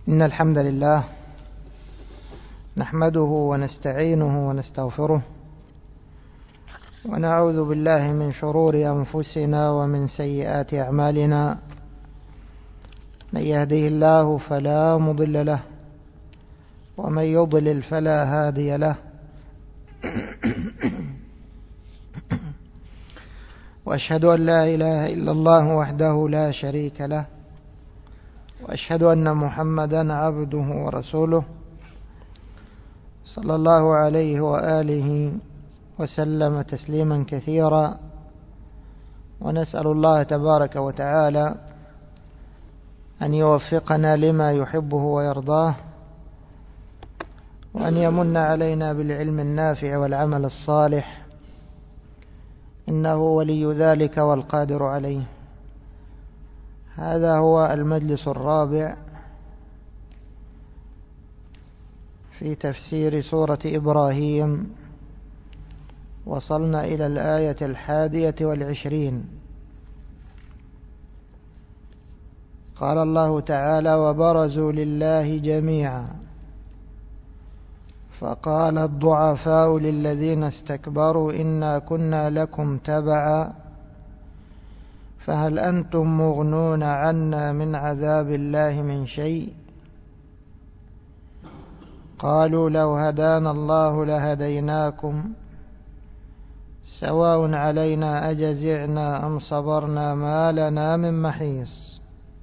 إن الحمد لله نحمده ونستعينه ونستغفره ونعوذ بالله من شرور أنفسنا ومن سيئات أعمالنا. من يهده الله فلا مضل له ومن يضلل فلا هادي له. وأشهد أن لا إله إلا الله وحده لا شريك له، وأشهد أن محمدا عبده ورسوله صلى الله عليه وآله وسلم تسليما كثيرا. ونسأل الله تبارك وتعالى أن يوفقنا لما يحبه ويرضاه، وأن يمن علينا بالعلم النافع والعمل الصالح، إنه ولي ذلك والقادر عليه. هذا هو المجلس الرابع في تفسير سورة إبراهيم. وصلنا إلى الآية 21. قال الله تعالى: وبرزوا لله جميعا فقال الضعفاء للذين استكبروا إنا كنا لكم تبعا فهل أنتم مغنون عنا من عذاب الله من شيء. قالوا لو هدانا الله لهديناكم سواء علينا أجزعنا أم صبرنا ما لنا من محيص.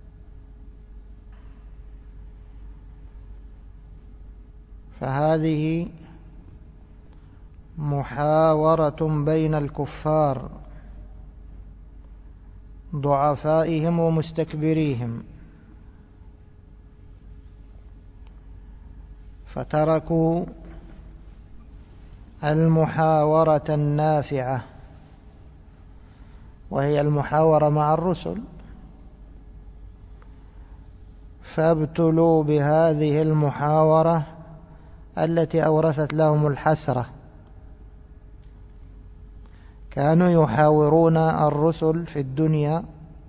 فهذه محاورة بين الكفار، ضعفائهم ومستكبريهم، فتركوا المحاورة النافعة وهي المحاورة مع الرسل، فابتلوا بهذه المحاورة التي أورثت لهم الحسرة. كانوا يحاورون الرسل في الدنيا،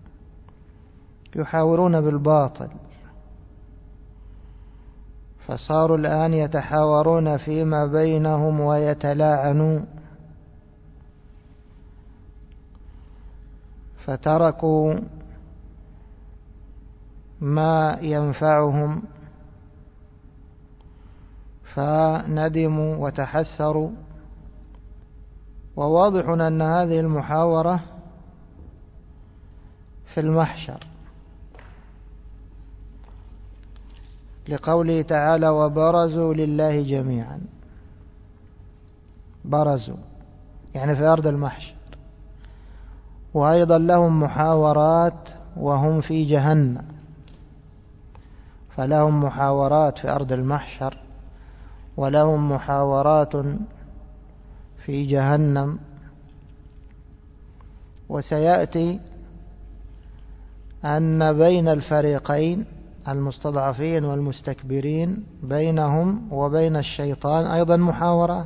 يحاورون بالباطل، فصاروا الآن يتحاورون فيما بينهم ويتلاعنون، فتركوا ما ينفعهم فندموا وتحسروا. وواضح أن هذه المحاورة في المحشر، لقوله تعالى: وبرزوا لله جميعا. برزوا يعني في أرض المحشر، وأيضا لهم محاورات وهم في جهنم، فلهم محاورات في أرض المحشر ولهم محاورات في جهنم. وسيأتي أن بين الفريقين المستضعفين والمستكبرين بينهم وبين الشيطان أيضا محاورات.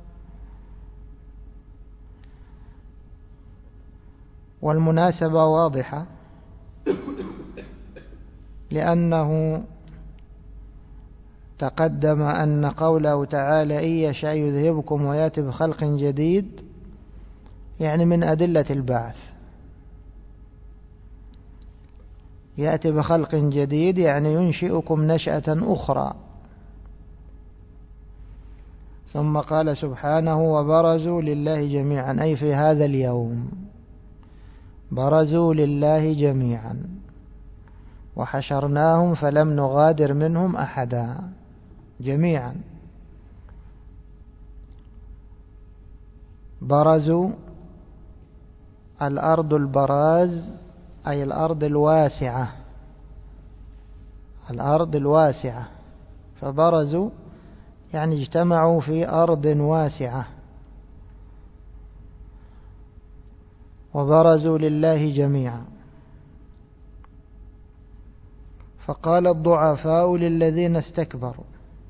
والمناسبة واضحة، لأنه تقدم أن قوله تعالى: إن يشاء يذهبكم ويأتي بخلق جديد، يعني من أدلة البعث. يأتي بخلق جديد يعني ينشئكم نشأة أخرى. ثم قال سبحانه: وبرزوا لله جميعا، أي في هذا اليوم برزوا لله جميعا، وحشرناهم فلم نغادر منهم أحدا، جميعا. برزوا الأرض، البراز أي الأرض الواسعة، الأرض الواسعة. فبرزوا يعني اجتمعوا في أرض واسعة. وبرزوا لله جميعا. فقال الضعفاء للذين استكبروا،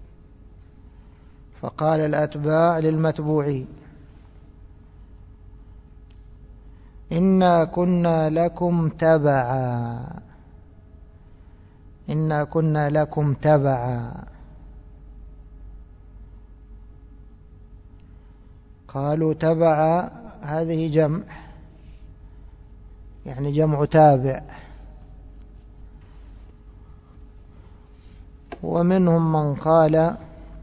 فقال الأتباع للمتبوعين: إنا كنا لكم تبعا، إنا كنا لكم تبعا. قالوا تبع هذه جمع، يعني جمع تابع. ومنهم من قال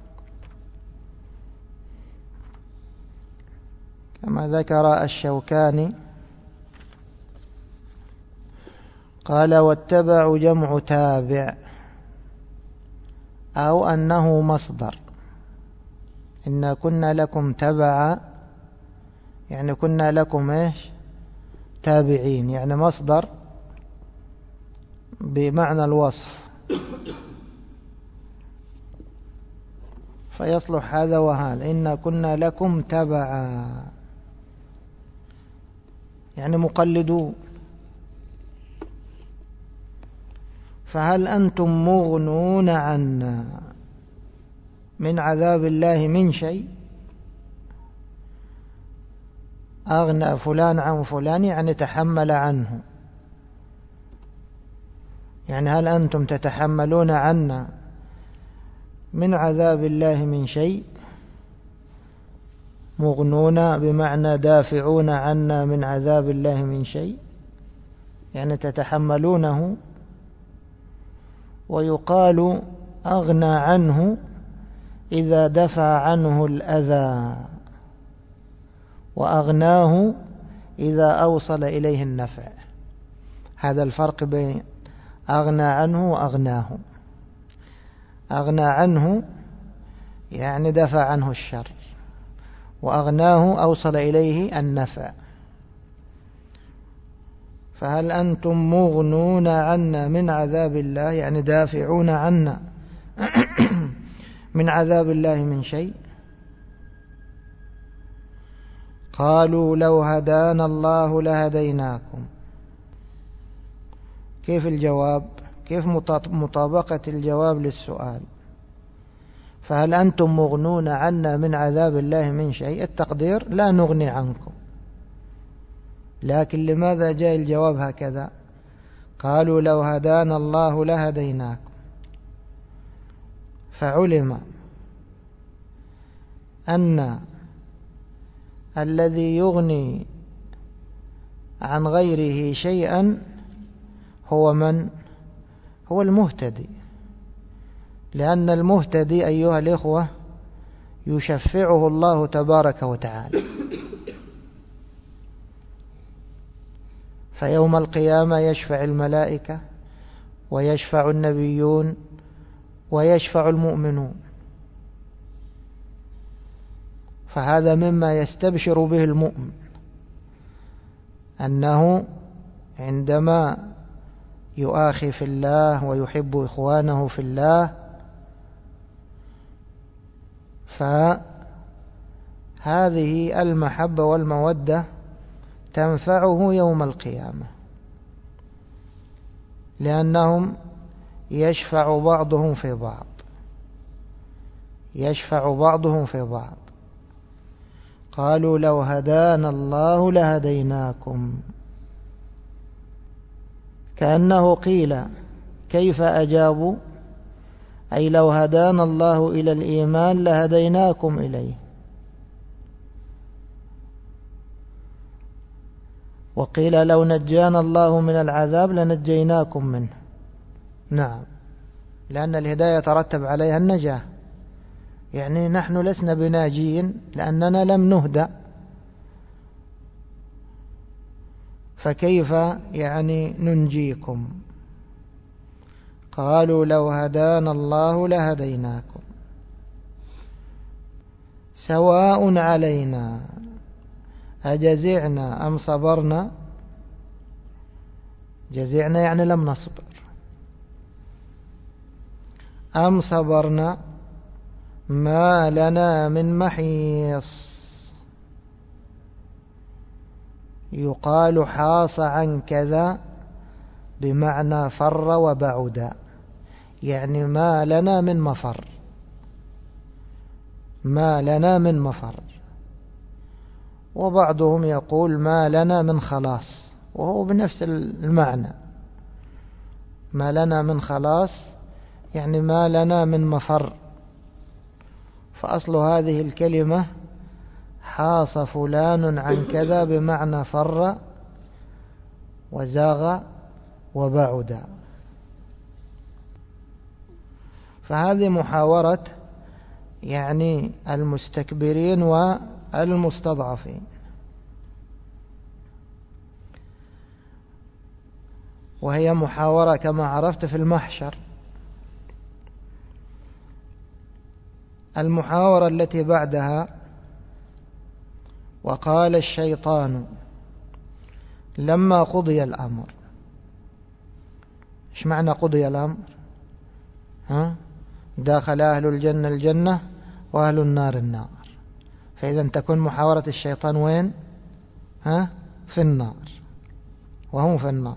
كما ذكر الشوكاني، قال واتبع جمع تابع، أو أنه مصدر. إنا كنا لكم تبعا يعني كنا لكم إيش؟ تابعين، يعني مصدر بمعنى الوصف، فيصلح هذا وهذا. إنا كنا لكم تبعا يعني مقلدون. فهل أنتم مغنون عنا من عذاب الله من شيء؟ أغنى فلان عن فلان يعني تحمل عنه، يعني هل أنتم تتحملون عنا من عذاب الله من شيء؟ مغنون بمعنى دافعون عنا من عذاب الله من شيء، يعني تتحملونه. ويقال أغنى عنه إذا دفع عنه الأذى، وأغناه إذا أوصل إليه النفع. هذا الفرق بين أغنى عنه وأغناه. أغنى عنه يعني دفع عنه الشر، وأغناه أوصل إليه النفع. فهل أنتم مغنون عنا من عذاب الله يعني دافعون عنا من عذاب الله من شيء؟ قالوا لو هدانا الله لهديناكم. كيف الجواب؟ كيف مطابقة الجواب للسؤال؟ فهل أنتم مغنون عنا من عذاب الله من شيء؟ التقدير لا نغني عنكم. لكن لماذا جاء الجواب هكذا؟ قالوا لو هدانا الله لهديناكم. فعلم أن الذي يغني عن غيره شيئا هو من؟ هو المهتدي. لأن المهتدي أيها الإخوة يشفعه الله تبارك وتعالى. فيوم القيامة يشفع الملائكة ويشفع النبيون ويشفع المؤمنون. فهذا مما يستبشر به المؤمن، أنه عندما يؤاخي في الله ويحب إخوانه في الله، فهذه المحبة والمودة تنفعه يوم القيامة، لأنهم يشفع بعضهم في بعض، يشفع بعضهم في بعض. قالوا لو هدانا الله لهديناكم، كأنه قيل كيف أجابوا؟ أي لو هدانا الله إلى الإيمان لهديناكم إليه. وقيل لو نجانا الله من العذاب لنجيناكم منه. نعم، لأن الهداية يترتب عليها النجاة، يعني نحن لسنا بناجين لأننا لم نهدى، فكيف يعني ننجيكم؟ قالوا لو هدانا الله لهديناكم سواء علينا أجزعنا أم صبرنا. جزعنا يعني لم نصبر، أم صبرنا ما لنا من محيص. يقال حاص عن كذا بمعنى فر وبعد، يعني ما لنا من مفر، ما لنا من مفر. وبعضهم يقول ما لنا من خلاص، وهو بنفس المعنى. ما لنا من خلاص يعني ما لنا من مفر. فأصل هذه الكلمة حاص فلان عن كذا بمعنى فر وزاغ وبعد. فهذه محاورة يعني المستكبرين والمستضعفين. وهي محاورة كما عرفت في المحشر. المحاورة التي بعدها وقال الشيطان لما قضي الأمر. إيش معنى قضي الأمر؟ داخل أهل الجنة الجنة وأهل النار النار. فإذا تكون محاورة الشيطان وين؟ في النار، وهم في النار.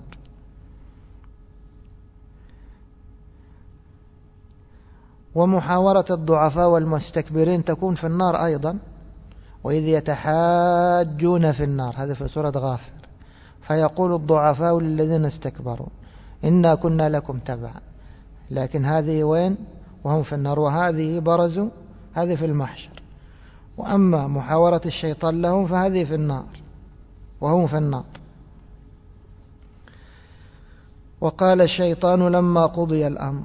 ومحاورة الضعفاء والمستكبرين تكون في النار أيضا. وإذ يتحاجون في النار، هذا في سورة غافر. فيقول الضعفاء للذين استكبروا إنا كنا لكم تبعا. لكن هذه وين؟ وهم في النار. وهذه برزوا، هذه في المحشر. وأما محاورة الشيطان لهم فهذه في النار وهم في النار. وقال الشيطان لما قضي الأمر.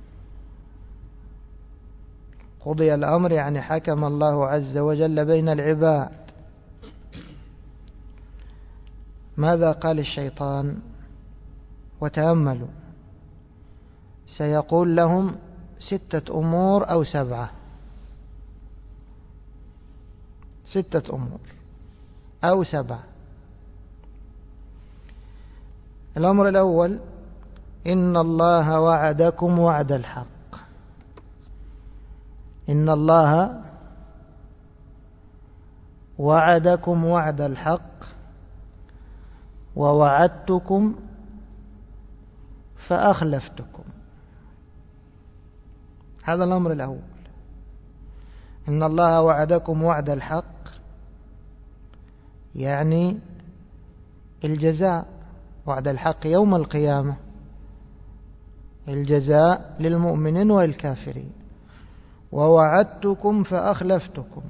قضي الأمر يعني حكم الله عز وجل بين العباد. ماذا قال الشيطان؟ وتأملوا، سيقول لهم 6 أمور أو 7. 6 أمور أو 7. الأمر الأول: إن الله وعدكم وعد الحق. إن الله وعدكم وعد الحق ووعدتكم فأخلفتكم. هذا الأمر الأول. إن الله وعدكم وعد الحق يعني الجزاء، وعد الحق يوم القيامة، الجزاء للمؤمنين والكافرين. ووعدتكم فأخلفتكم،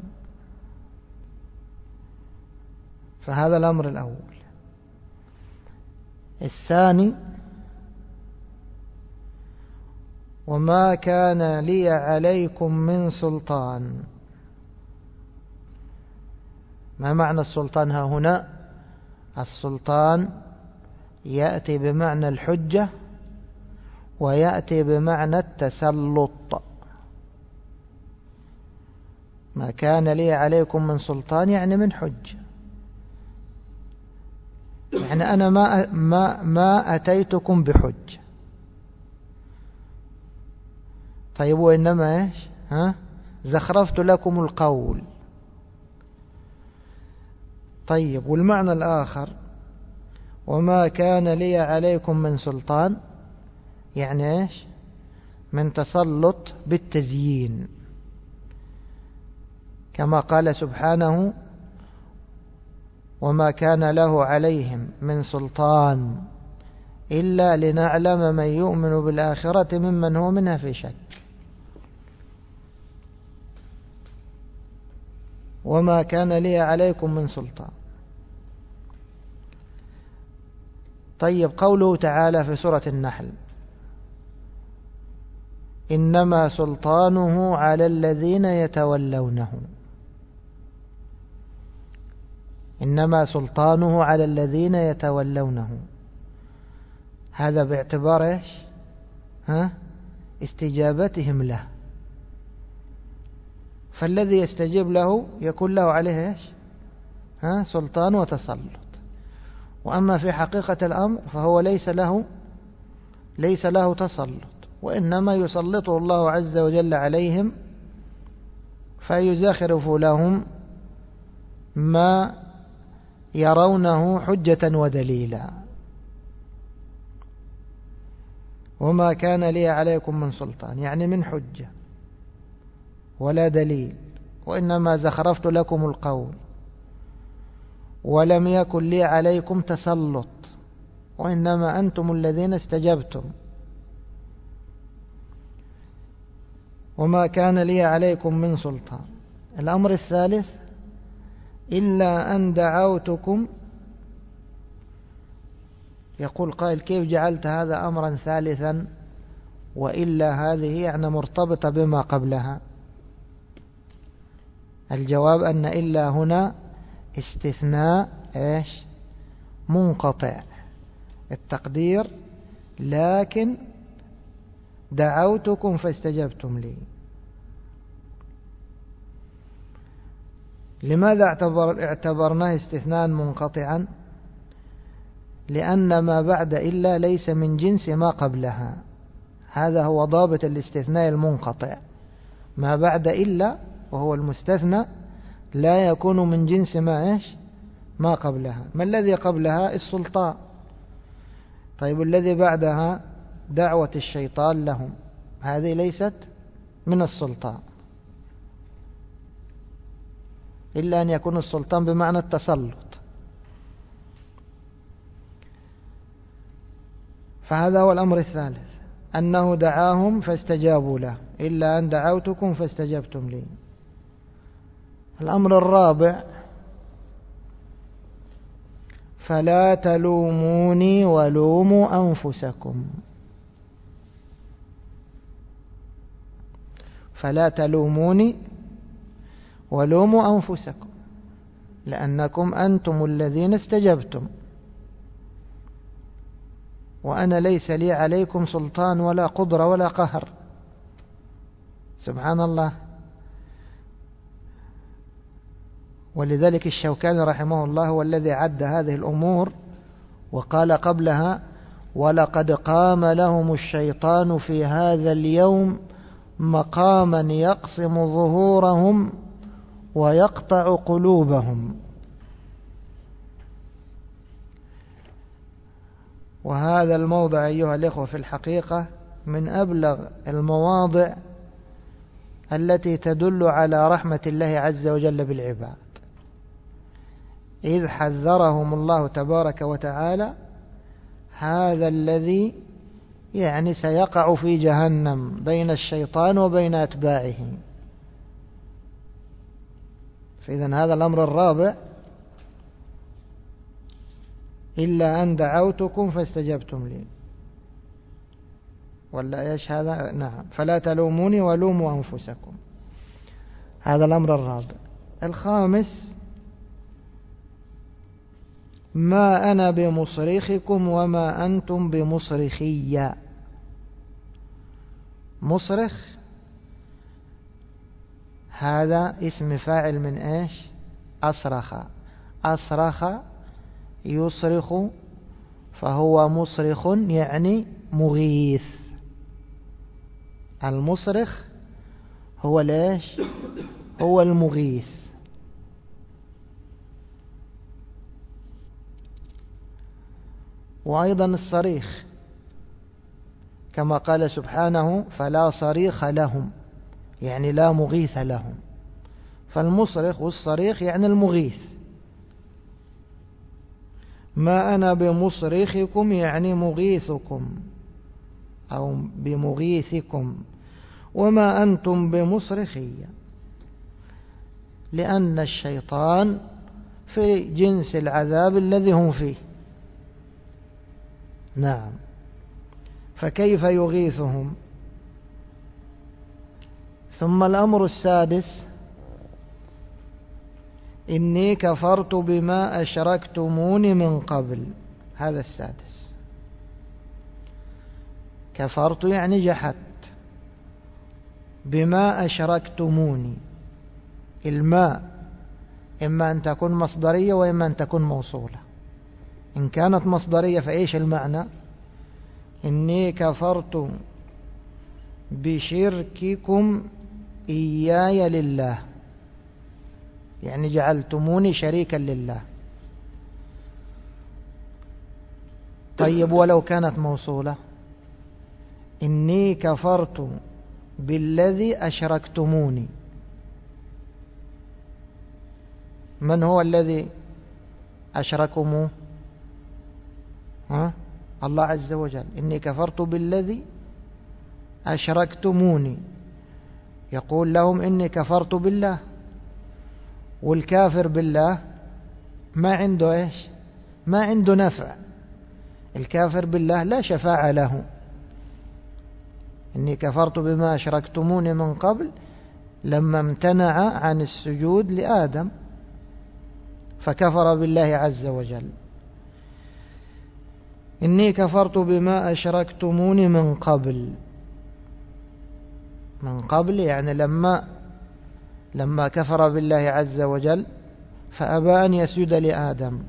فهذا الأمر الأول. الثاني: وما كان لي عليكم من سلطان. ما معنى السلطان ها هنا؟ السلطان يأتي بمعنى الحجة ويأتي بمعنى التسلط. ما كان لي عليكم من سلطان يعني من حجة، يعني أنا ما أتيتكم بحجة. طيب وإنما إيش؟ زخرفت لكم القول. طيب والمعنى الآخر: وما كان لي عليكم من سلطان يعني إيش؟ من تسلط بالتزيين، كما قال سبحانه: وما كان له عليهم من سلطان إلا لنعلم من يؤمن بالآخرة ممن هو منها في شك. وما كان لي عليكم من سلطان. طيب قوله تعالى في سورة النحل: إنما سلطانه على الذين يتولونه. إنما سلطانه على الذين يتولونه. هذا باعتبار إيش؟ استجابتهم له. فالذي يستجيب له يكون له عليه إيش؟ سلطان وتسلط. وأما في حقيقة الأمر فهو ليس له تسلط، وإنما يسلطه الله عز وجل عليهم فيزخرف لهم ما يرونه حجة ودليلا. وما كان لي عليكم من سلطان يعني من حجة ولا دليل، وإنما زخرفت لكم القول. ولم يكن لي عليكم تسلط، وإنما أنتم الذين استجبتم وما كان لي عليكم من سلطان. الأمر الثالث إلا أن دعوتكم. يقول قائل كيف جعلت هذا أمرا ثالثا وإلا هذه يعني مرتبطة بما قبلها؟ الجواب أن إلا هنا استثناء إيش؟ منقطع. التقدير لكن دعوتكم فاستجبتم لي. لماذا اعتبرناه استثناء منقطعا؟ لأن ما بعد إلا ليس من جنس ما قبلها. هذا هو ضابط الاستثناء المنقطع. ما بعد إلا وهو المستثنى لا يكون من جنس ما إيش؟ ما قبلها. ما الذي قبلها؟ السلطان. طيب الذي بعدها دعوة الشيطان لهم، هذه ليست من السلطان، إلا أن يكون السلطان بمعنى التسلط. فهذا هو الأمر الثالث، أنه دعاهم فاستجابوا له، إلا أن دعوتكم فاستجبتم لي. الأمر الرابع فلا تلوموني ولوموا أنفسكم. فلا تلوموني ولوموا أنفسكم لأنكم أنتم الذين استجبتم، وأنا ليس لي عليكم سلطان ولا قدرة ولا قهر. سبحان الله. ولذلك الشوكاني رحمه الله هو الذي عد هذه الأمور وقال قبلها: ولقد قام لهم الشيطان في هذا اليوم مقاما يقسم ظهورهم ويقطع قلوبهم. وهذا الموضع أيها الإخوة في الحقيقة من أبلغ المواضع التي تدل على رحمة الله عز وجل بالعباد، إذ حذرهم الله تبارك وتعالى هذا الذي يعني سيقع في جهنم بين الشيطان وبين أتباعه. فإذن هذا الأمر الرابع، إلا أن دعوتكم فاستجبتم لي، ولا إيش هذا؟ نعم، فلا تلوموني ولوموا أنفسكم. هذا الأمر الرابع. الخامس ما أنا بمصرخكم وما أنتم بمصرخي. مصرخ هذا اسم فاعل من إيش؟ أصرخ. أصرخ يصرخ، فهو مصرخ يعني مغيث. المصرخ هو ليش؟ هو المغيث. وأيضا الصريخ كما قال سبحانه: فلا صريخ لهم، يعني لا مغيث لهم. فالمصرخ والصريخ يعني المغيث. ما أنا بمصرخكم يعني مغيثكم أو بمغيثكم، وما أنتم بمصرخي، لأن الشيطان في جنس العذاب الذي هم فيه. نعم، فكيف يغيثهم؟ ثم الأمر السادس: إني كفرت بما أشركتموني من قبل. هذا السادس. كفرت يعني جحدت. بما أشركتموني، الماء إما أن تكون مصدرية وإما أن تكون موصولة. إن كانت مصدرية فإيش المعنى؟ إني كفرت بشرككم إياي لله، يعني جعلتموني شريكا لله. طيب ولو كانت موصولة: إني كفرت بالذي أشركتموني. من هو الذي أشركموه؟ الله عز وجل. إني كفرت بالذي أشركتموني يقول لهم إني كفرت بالله، والكافر بالله ما عنده إيش؟ ما عنده نفع. الكافر بالله لا شفاعة له. إني كفرت بما أشركتموني من قبل، لما امتنع عن السجود لآدم فكفر بالله عز وجل. إني كفرت بما أشركتموني من قبل. من قبل يعني لما كفر بالله عز وجل فأبى أن يسجد لآدم.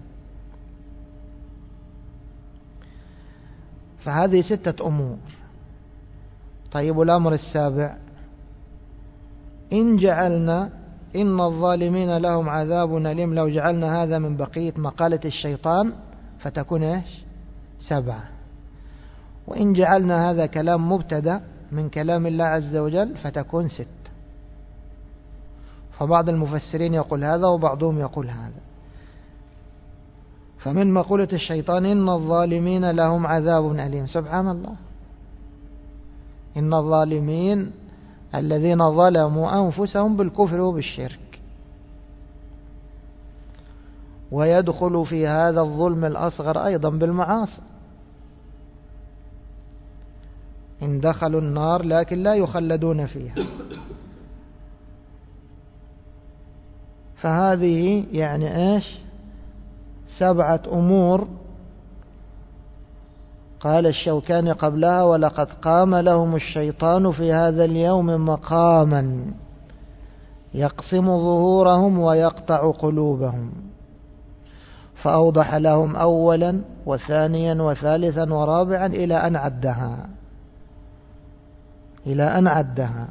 فهذه 6 أمور. طيب الأمر السابع: إن الظالمين لهم عذاب أليم. لو جعلنا هذا من بقية مقالة الشيطان فتكون إيش؟ 7. وإن جعلنا هذا كلام مبتدأ من كلام الله عز وجل فتكون 6. فبعض المفسرين يقول هذا وبعضهم يقول هذا. فمن مقولة الشيطان إن الظالمين لهم عذاب أليم. سبحان الله، إن الظالمين الذين ظلموا أنفسهم بالكفر وبالشرك. ويدخل في هذا الظلم الأصغر أيضا بالمعاصي. إن دخلوا النار لكن لا يخلدون فيها. فهذه يعني إيش؟ 7 أمور قال الشوكاني قبلها: ولقد قام لهم الشيطان في هذا اليوم مقاما يقسم ظهورهم ويقطع قلوبهم. فأوضح لهم أولا وثانيا وثالثا ورابعا إلى أن عدها.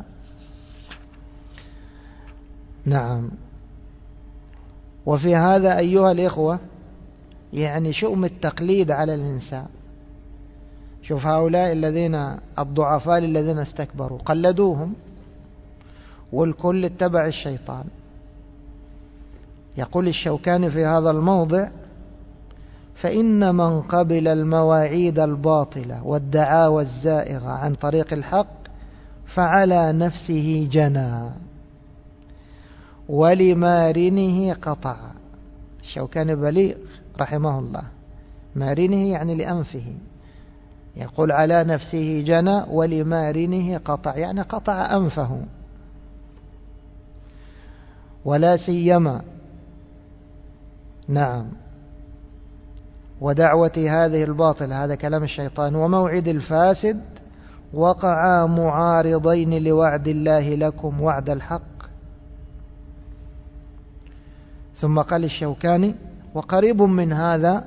نعم. وفي هذا أيها الإخوة يعني شؤم التقليد على الإنسان. شوف هؤلاء الضعفاء الذين استكبروا قلدوهم، والكل اتبع الشيطان. يقول الشوكاني في هذا الموضع: فإن من قبل المواعيد الباطلة والدعاوى الزائغة عن طريق الحق فعلى نفسه جنى ولمارنه قطع. الشوكاني بليغ رحمه الله. مارنه يعني لأنفه. يقول على نفسه جنى ولمارنه قطع، يعني قطع أنفه. ولا سيما نعم ودعوة هذه الباطل، هذا كلام الشيطان، وموعد الفاسد وقعا معارضين لوعد الله لكم وعد الحق. ثم قال الشوكاني: وقريب من هذا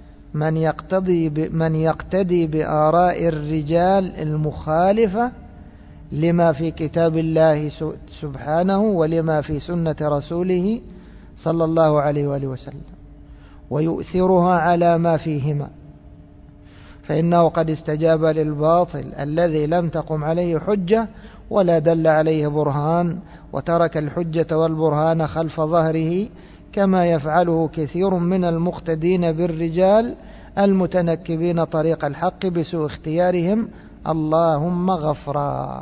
من يقتدي بآراء الرجال المخالفة لما في كتاب الله سبحانه ولما في سنة رسوله صلى الله عليه وآله وسلم، ويؤثرها على ما فيهما، فإنه قد استجاب للباطل الذي لم تقم عليه حجة ولا دل عليه برهان، وترك الحجة والبرهان خلف ظهره، كما يفعله كثير من المقتدين بالرجال المتنكبين طريق الحق بسوء اختيارهم، اللهم غفرا.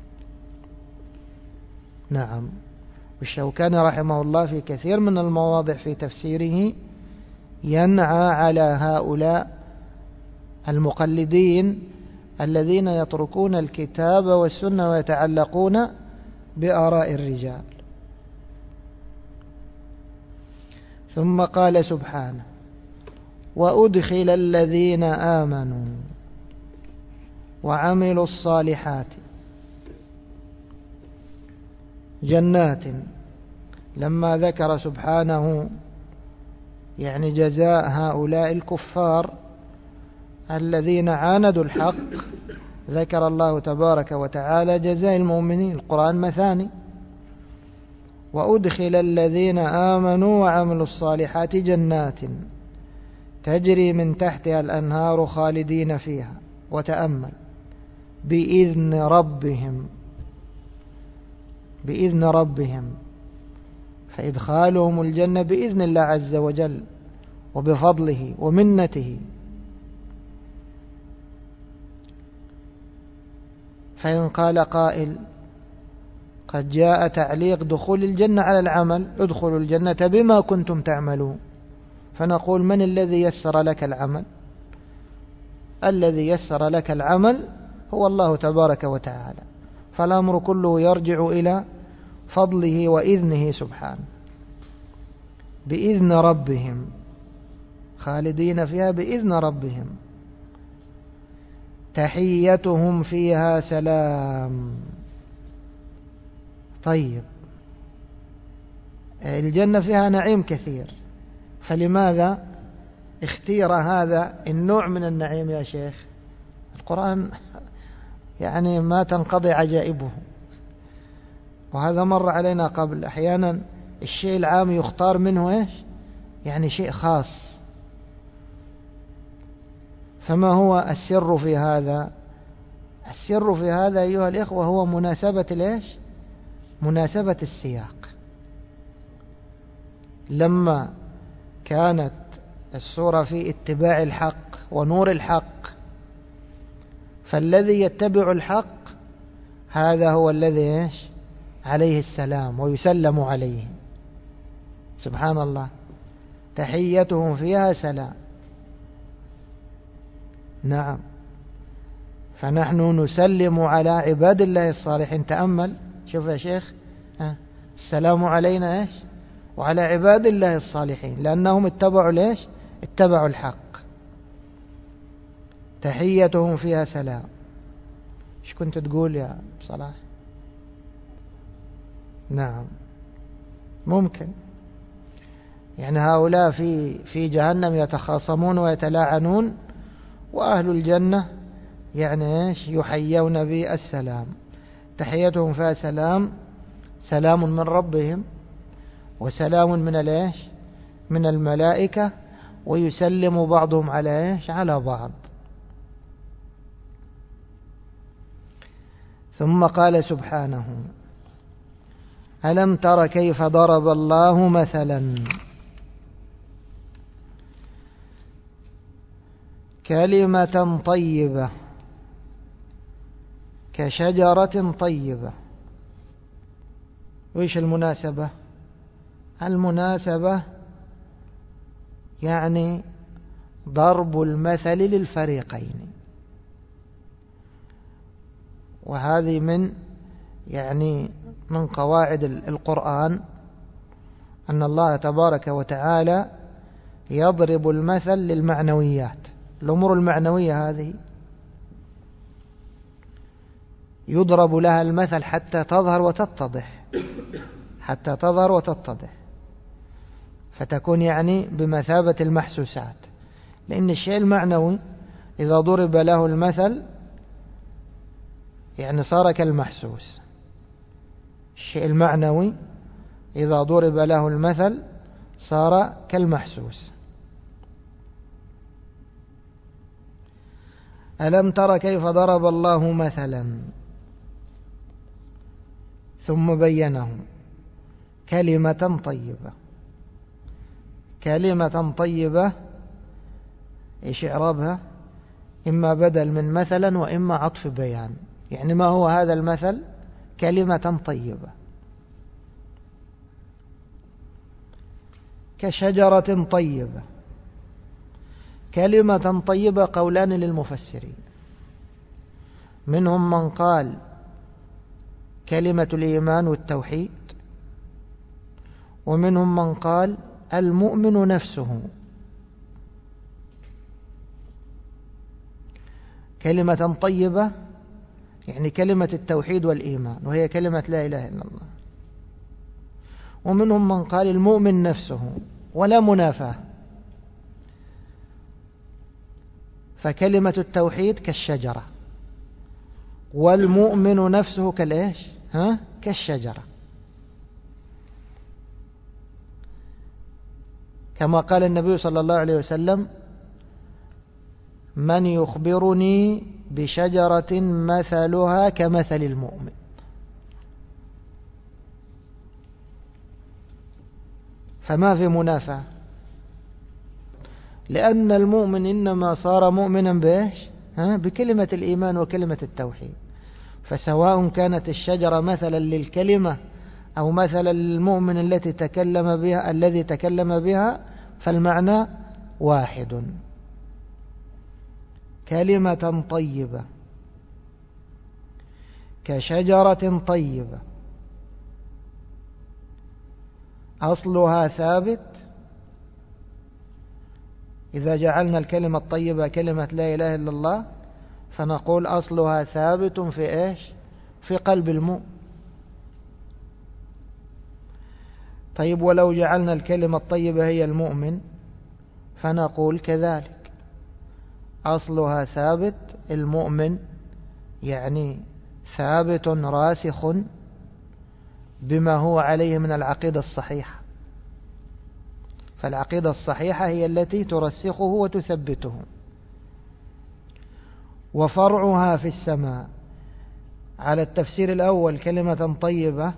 نعم. والشوكاني رحمه الله في كثير من المواضع في تفسيره ينعى على هؤلاء المقلدين الذين يتركون الكتاب والسنة ويتعلقون بآراء الرجال. ثم قال سبحانه: وأدخل الذين آمنوا وعملوا الصالحات جنات. لما ذكر سبحانه يعني جزاء هؤلاء الكفار الذين عاندوا الحق، ذكر الله تبارك وتعالى جزاء المؤمنين. القرآن مثاني: وأدخل الذين آمنوا وعملوا الصالحات جنات تجري من تحتها الأنهار خالدين فيها. وتأمل: بإذن ربهم، فإدخالهم الجنة بإذن الله عز وجل وبفضله ومنته. فإن قال قائل: قد جاء تعليق دخول الجنة على العمل، ادخلوا الجنة بما كنتم تعملون، فنقول من الذي يسر لك العمل؟ الذي يسر لك العمل هو الله تبارك وتعالى، فالأمر كله يرجع إلى فضله وإذنه سبحانه. بإذن ربهم، خالدين فيها بإذن ربهم، تحيتهم فيها سلام. طيب، الجنة فيها نعيم كثير، فلماذا اختير هذا النوع من النعيم يا شيخ؟ القرآن يعني ما تنقضي عجائبه، وهذا مر علينا قبل. أحيانا الشيء العام يختار منه إيش؟ يعني شيء خاص. فما هو السر في هذا؟ السر في هذا أيها الإخوة هو مناسبة الإيش؟ مناسبة السياق. لما كانت السورة في اتباع الحق ونور الحق، فالذي يتبع الحق هذا هو الذي إيش؟ عليه السلام ويسلم عليه. سبحان الله، تحيتهم فيها سلام. نعم، فنحن نسلم على عباد الله الصالحين. تأمل، شوف يا شيخ، السلام علينا إيش؟ وعلى عباد الله الصالحين، لأنهم اتبعوا ليش؟ اتبعوا الحق. تحيتهم فيها سلام. ايش كنت تقول يا صلاح؟ نعم، ممكن يعني هؤلاء في جهنم يتخاصمون ويتلاعنون، وأهل الجنة يعني ايش؟ يحيون بالسلام. تحيتهم فيها سلام، سلام من ربهم وسلام من الايش؟ من الملائكة، ويسلم بعضهم على ايش؟ على بعض. ثم قال سبحانه: ألم تر كيف ضرب الله مثلا كلمة طيبة كشجرة طيبة. وإيش المناسبة؟ المناسبة يعني ضرب المثل للفريقين. وهذه من قواعد القرآن، أن الله تبارك وتعالى يضرب المثل للمعنويات. الأمور المعنوية هذه يضرب لها المثل حتى تظهر وتتضح، حتى تظهر وتتضح، فتكون يعني بمثابة المحسوسات. لأن الشيء المعنوي إذا ضرب له المثل يعني صار كالمحسوس. الشيء المعنوي إذا ضرب له المثل صار كالمحسوس. ألم تر كيف ضرب الله مثلا، ثم بينه كلمة طيبة. كلمة طيبة إيش إعرابها؟ إما بدل من مثلا وإما عطف بيان. يعني ما هو هذا المثل؟ كلمة طيبة كشجرة طيبة. كلمة طيبة قولان للمفسرين، منهم من قال كلمة الإيمان والتوحيد، ومنهم من قال المؤمن نفسه. كلمة طيبة يعني كلمة التوحيد والإيمان، وهي كلمة لا إله إلا الله. ومنهم من قال المؤمن نفسه، ولا منافاة. فكلمة التوحيد كالشجرة، والمؤمن نفسه كالإيش؟ كالشجرة. كما قال النبي صلى الله عليه وسلم: من يخبرني بشجرة مثلها كمثل المؤمن. فما في منافاة، لأن المؤمن إنما صار مؤمنا بإيش؟ بكلمة الإيمان وكلمة التوحيد. فسواء كانت الشجرة مثلا للكلمة أو مثلا للمؤمن الذي تكلم بها فالمعنى واحد. كلمة طيبة كشجرة طيبة أصلها ثابت. إذا جعلنا الكلمة الطيبة كلمة لا إله إلا الله فنقول أصلها ثابت في إيش؟ في قلب المؤمن. طيب ولو جعلنا الكلمة الطيبة هي المؤمن فنقول كذلك أصلها ثابت. المؤمن يعني ثابت راسخ بما هو عليه من العقيدة الصحيحة، فالعقيدة الصحيحة هي التي ترسخه وتثبته. وفرعها في السماء. على التفسير الأول كلمة طيبة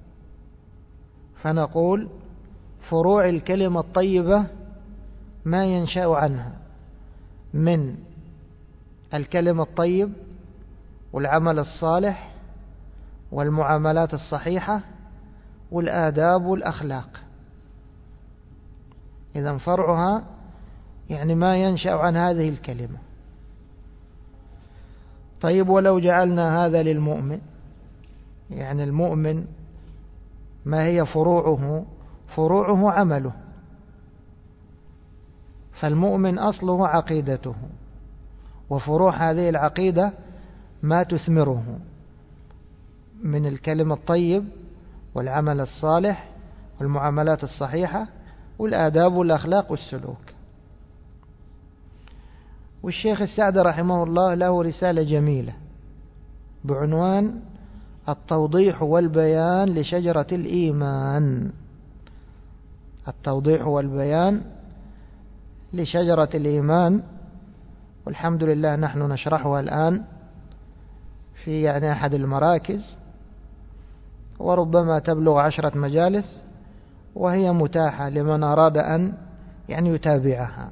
فنقول فروع الكلمة الطيبة ما ينشأ عنها من الكلمة الطيب والعمل الصالح والمعاملات الصحيحة والآداب والأخلاق. إذن فرعها يعني ما ينشأ عن هذه الكلمة. طيب ولو جعلنا هذا للمؤمن، يعني المؤمن ما هي فروعه؟ فروعه عمله، فالمؤمن أصله عقيدته، وفروع هذه العقيدة ما تثمره من الكلمة الطيب والعمل الصالح والمعاملات الصحيحة والآداب والأخلاق والسلوك. والشيخ السعدي رحمه الله له رسالة جميلة بعنوان التوضيح والبيان لشجرة الإيمان. التوضيح والبيان لشجرة الإيمان، والحمد لله نحن نشرحها الآن في أحد المراكز، وربما تبلغ 10 مجالس، وهي متاحة لمن أراد أن يتابعها.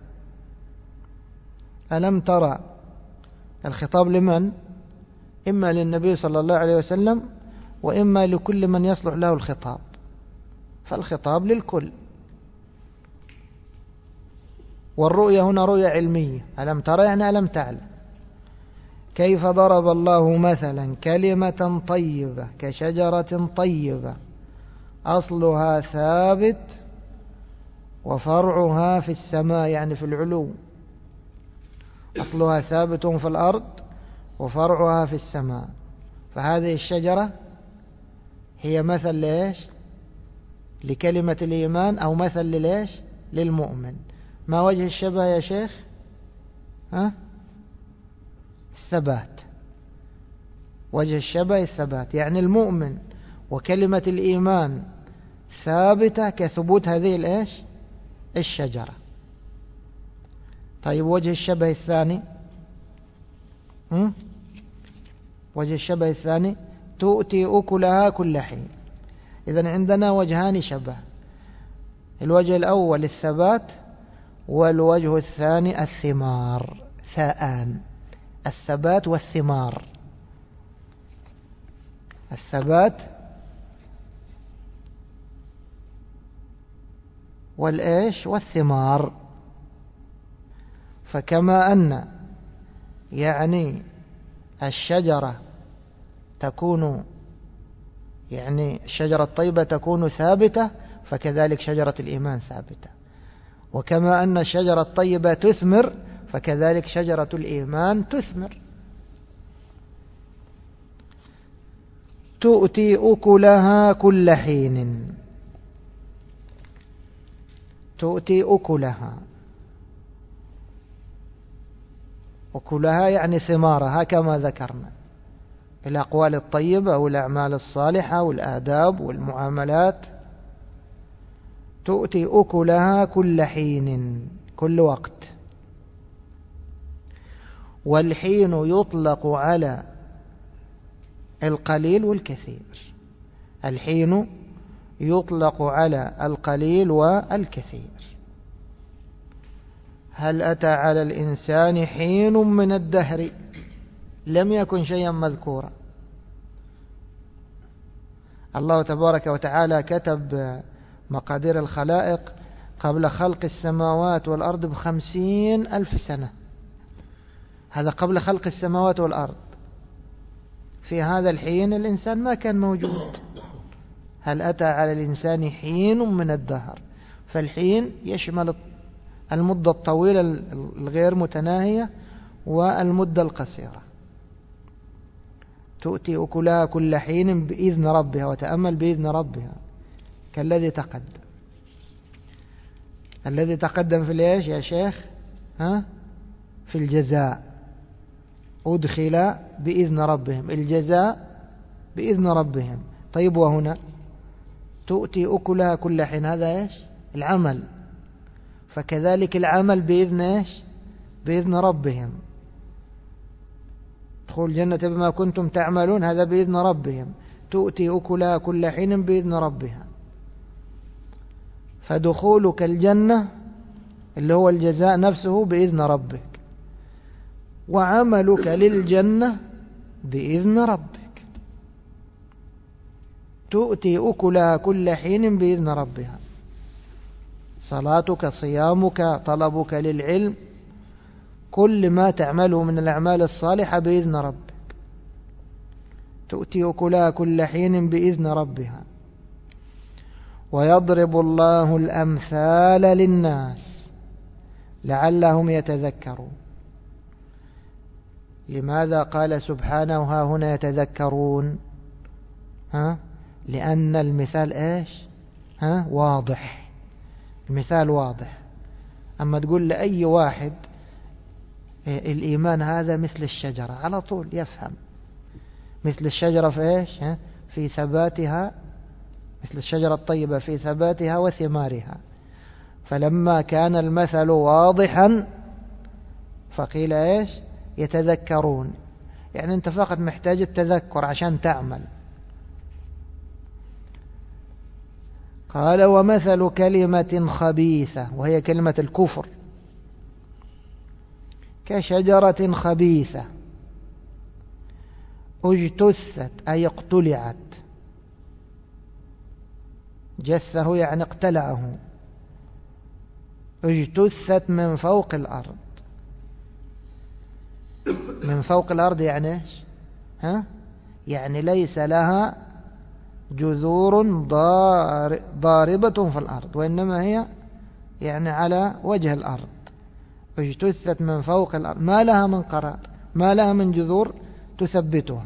ألم ترى الخطاب لمن؟ إما للنبي صلى الله عليه وسلم وإما لكل من يصلح له الخطاب، فالخطاب للكل. والرؤية هنا رؤية علمية. ألم ترى يعني ألم تعلم. كيف ضرب الله مثلا كلمة طيبة كشجرة طيبة أصلها ثابت وفرعها في السماء، يعني في العلو. أصلها ثابت في الأرض وفرعها في السماء. فهذه الشجرة هي مثل ليش؟ لكلمة الإيمان، أو مثل ليش؟ للمؤمن. ما وجه الشبه يا شيخ؟ الثبات. وجه الشبه الثبات، يعني المؤمن وكلمة الإيمان ثابتة كثبوت هذه الشجرة. طيب وجه الشبه الثاني، وجه الشبه الثاني تؤتي أكلها كل حين. إذن عندنا وجهان شبه، الوجه الأول الثبات، والوجه الثاني الثمار. ثاءان، الثبات والثمار. الثبات والثمار. فكما أن الشجرة تكون الشجرة الطيبة تكون ثابتة، فكذلك شجرة الإيمان ثابتة. وكما أن الشجرة الطيبة تثمر، فكذلك شجرة الإيمان تثمر. تؤتي أكلها كل حين. تؤتي أكلها يعني ثمارها كما ذكرنا، الأقوال الطيبة والأعمال الصالحة والآداب والمعاملات. تؤتي أكلها كل حين، كل وقت. والحين يطلق على القليل والكثير. الحين يطلق على القليل والكثير. هل أتى على الإنسان حين من الدهر لم يكن شيئا مذكورا؟ الله تبارك وتعالى كتب مقادير الخلائق قبل خلق السماوات والأرض ب50,000 سنة. هذا قبل خلق السماوات والأرض. في هذا الحين الإنسان ما كان موجود. هل أتى على الإنسان حين من الدهر؟ فالحين يشمل المدة الطويلة الغير متناهية والمدة القصيرة. تؤتي أكلها كل حين بإذن ربها، وتأمل بإذن ربها كالذي تقدم. الذي تقدم في ليش يا شيخ؟ في الجزاء. أدخل بإذن ربهم، الجزاء بإذن ربهم. طيب وهنا تؤتي أكلها كل حين، هذا إيش؟ العمل. فكذلك العمل بإذن إيش؟ بإذن ربهم. ادخلوا الجنة بما كنتم تعملون، هذا بإذن ربهم. تؤتي أكلها كل حين بإذن ربها. فدخولك الجنة اللي هو الجزاء نفسه بإذن ربك، وعملك للجنة بإذن ربك. تؤتي أكلها كل حين بإذن ربها. صلاتك، صيامك، طلبك للعلم، كل ما تعمله من الأعمال الصالحة بإذن ربك. تؤتي أكلها كل حين بإذن ربها. ويضرب الله الأمثال للناس لعلهم يتذكرون. لماذا قال سبحانه ها هنا يتذكرون؟ لأن المثال إيش؟ واضح. المثال واضح. أما تقول لأي واحد الإيمان هذا مثل الشجرة، على طول يفهم. مثل الشجرة في إيش؟ في ثباتها، مثل الشجرة الطيبة في ثباتها وثمارها. فلما كان المثل واضحا فقيل إيش؟ يتذكرون. يعني أنت فقط محتاج التذكر عشان تعمل. قال ومثل كلمة خبيثة، وهي كلمة الكفر، كشجرة خبيثة اجتثت أي اقتلعت. جثه يعني اقتلعه. اجتثت من فوق الأرض. من فوق الأرض يعني ايش؟ يعني ليس لها جذور ضاربة في الأرض، وإنما هي يعني على وجه الأرض. اجتثت من فوق الأرض، ما لها من قرار، ما لها من جذور تثبتها.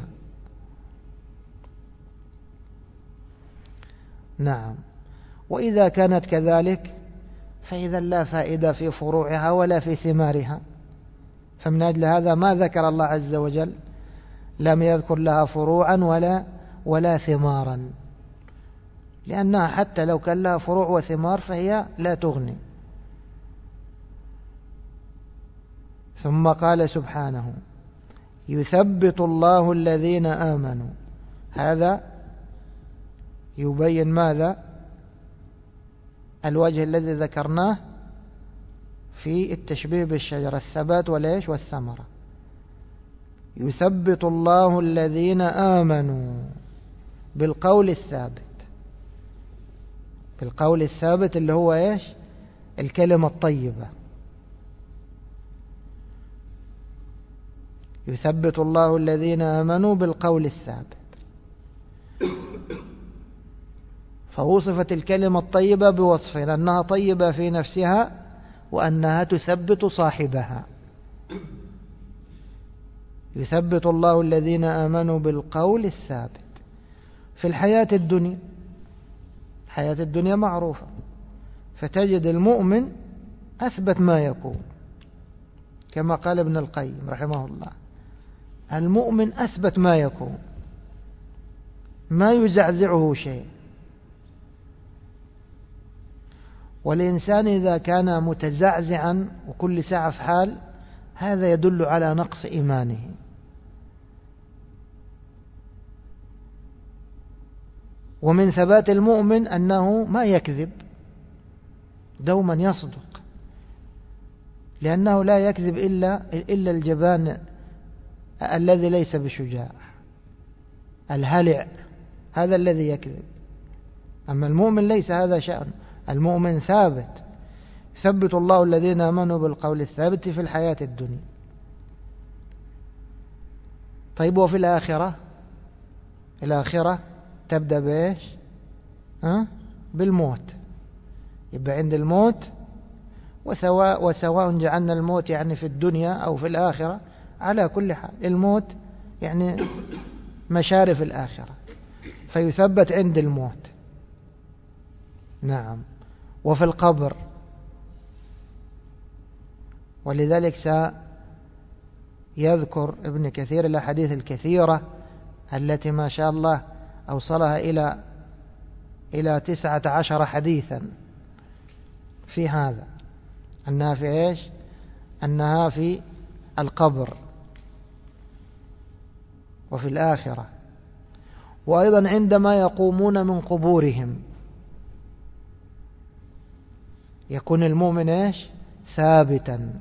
نعم. وإذا كانت كذلك فإذا لا فائدة في فروعها ولا في ثمارها. فمن أجل هذا ما ذكر الله عز وجل، لم يذكر لها فروعا ولا ثمارا، لأنها حتى لو كان لها فروع وثمار فهي لا تغني. ثم قال سبحانه يثبت الله الذين آمنوا. هذا يبين ماذا؟ الوجه الذي ذكرناه في التشبيه بالشجرة، الثبات والإيش والثمرة. يثبت الله الذين آمنوا بالقول الثابت. بالقول الثابت اللي هو إيش؟ الكلمة الطيبة. يثبت الله الذين آمنوا بالقول الثابت. فوصفت الكلمة الطيبة بوصفين: أنها طيبة في نفسها، وأنها تثبت صاحبها. يثبت الله الذين آمنوا بالقول الثابت في الحياة الدنيا. الحياة الدنيا معروفة، فتجد المؤمن أثبت ما يكون، كما قال ابن القيم رحمه الله: المؤمن أثبت ما يكون، ما يزعزعه شيء. والإنسان إذا كان متزعزعا وكل ساعة في حال، هذا يدل على نقص إيمانه. ومن ثبات المؤمن أنه ما يكذب، دوما يصدق، لأنه لا يكذب إلا الجبان الذي ليس بشجاع، الهلع هذا الذي يكذب. أما المؤمن ليس هذا شأن، المؤمن ثابت، ثبت الله الذين آمنوا بالقول الثابت في الحياة الدنيا. طيب وفي الآخرة؟ الآخرة تبدأ بإيش؟ بالموت. يبقى عند الموت، وسواء جعلنا الموت يعني في الدنيا أو في الآخرة، على كل حال الموت يعني مشارف الآخرة، فيثبت عند الموت. نعم. وفي القبر، ولذلك سيذكر ابن كثير الأحاديث الكثيرة التي ما شاء الله أوصلها إلى 19 حديثا في هذا، أنها في إيش؟ أنها في القبر وفي الآخرة، وأيضا عندما يقومون من قبورهم يكون المؤمن إيش؟ ثابتا.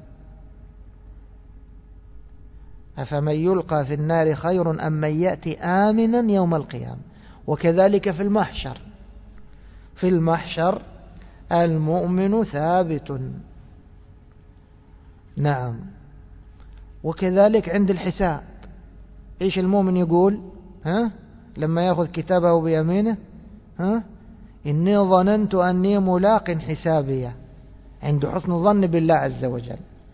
أفمن يلقى في النار خير أم من يأتي آمنا يوم القيامة. وكذلك في المحشر، في المحشر المؤمن ثابت. نعم. وكذلك عند الحساب، إيش المؤمن يقول لما يأخذ كتابه بيمينه؟ إني ظننت أني ملاق حسابية، عند حسن ظن بالله عز وجل.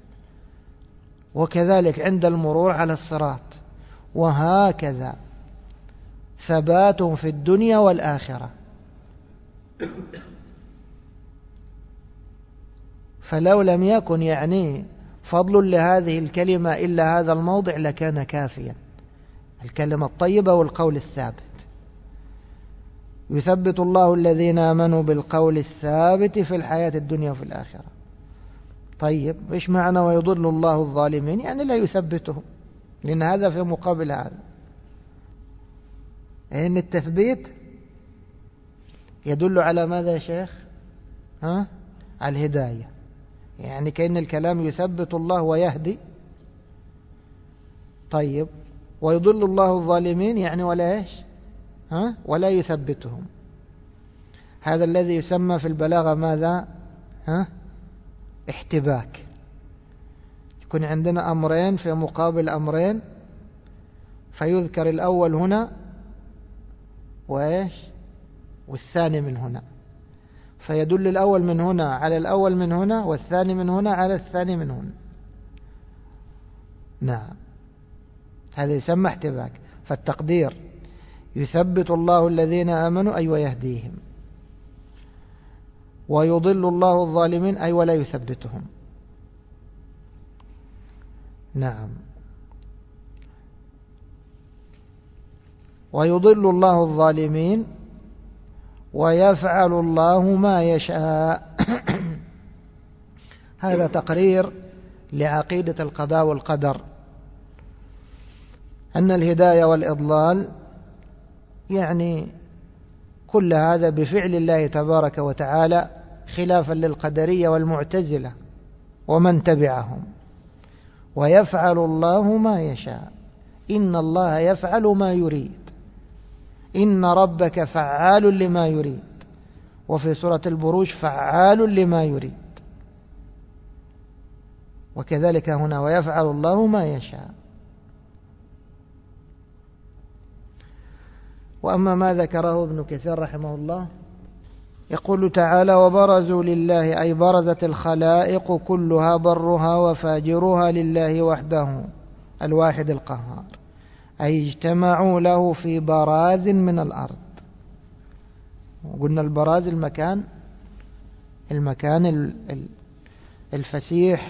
وكذلك عند المرور على الصراط، وهكذا ثبات في الدنيا والآخرة. فلو لم يكن يعني فضل لهذه الكلمة إلا هذا الموضع لكان كافيا، الكلمة الطيبة والقول الثابت. يثبت الله الذين آمنوا بالقول الثابت في الحياة الدنيا وفي الآخرة. طيب إيش معنى ويضل الله الظالمين؟ يعني لا يثبتهم، لأن هذا في مقابل هذا. إن التثبيت يدل على ماذا يا شيخ؟ على الهداية، يعني كأن الكلام يثبت الله ويهدي. طيب ويضل الله الظالمين يعني ولا إيش؟ ولا يثبتهم. هذا الذي يسمى في البلاغة ماذا؟ احتباك. يكون عندنا أمرين في مقابل أمرين، فيذكر الأول هنا وإيش؟ والثاني من هنا، فيدل الأول من هنا على الأول من هنا، والثاني من هنا على الثاني من هنا. نعم، هذا يسمى احتباك. فالتقدير يثبت الله الذين آمنوا أي ويهديهم، ويضل الله الظالمين أي ولا يثبتهم. نعم. ويضل الله الظالمين ويفعل الله ما يشاء. هذا تقرير لعقيدة القضاء والقدر، أن الهداية والإضلال يعني كل هذا بفعل الله تبارك وتعالى، خلافا للقدرية والمعتزلة ومن تبعهم. ويفعل الله ما يشاء، إن الله يفعل ما يريد، إن ربك فعال لما يريد. وفي سورة البروج فعال لما يريد. وكذلك هنا ويفعل الله ما يشاء. وأما ما ذكره ابن كثير رحمه الله، يقول تعالى وبرزوا لله أي برزت الخلائق كلها برها وفاجرها لله وحده الواحد القهار، أي اجتمعوا له في براز من الأرض. وقلنا البراز المكان الفسيح،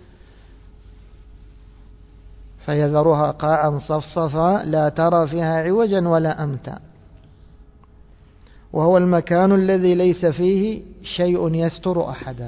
فيذرها قاعا صفصفا لا ترى فيها عوجا ولا أمتا، وهو المكان الذي ليس فيه شيء يستر أحدا.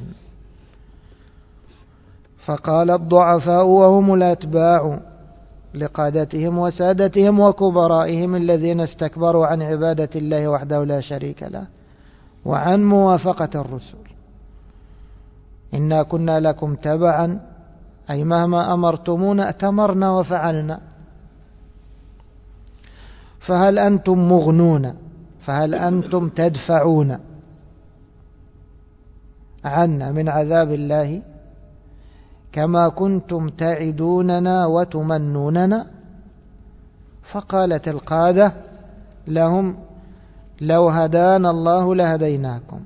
فقال الضعفاء وهم الأتباع لقادتهم وسادتهم وكبرائهم الذين استكبروا عن عبادة الله وحده لا شريك له وعن موافقة الرسل، إنا كنا لكم تبعا أي مهما أمرتمونا ائتمرنا وفعلنا، فهل أنتم مغنون فهل أنتم تدفعون عنا من عذاب الله كما كنتم تعدوننا وتمنوننا؟ فقالت القادة لهم لو هدانا الله لهديناكم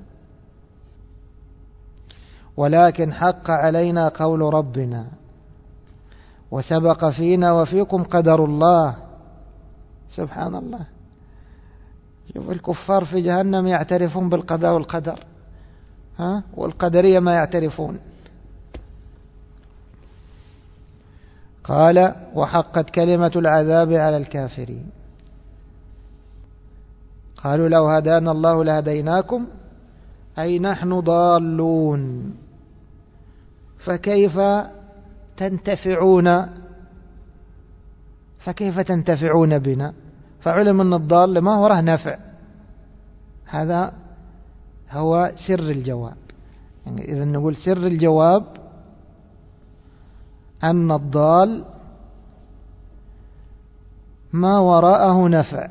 ولكن حق علينا قول ربنا وسبق فينا وفيكم قدر الله. سبحان الله. شوف الكفار في جهنم يعترفون بالقضاء والقدر، والقدرية ما يعترفون. قال وحقت كلمة العذاب على الكافرين. قالوا لو هدانا الله لهديناكم أي نحن ضالون، فكيف تنتفعون بنا؟ فعلم أن الضال ما وراء نفع. هذا هو سر الجواب. يعني إذا نقول سر الجواب أن الضال ما وراءه نفع،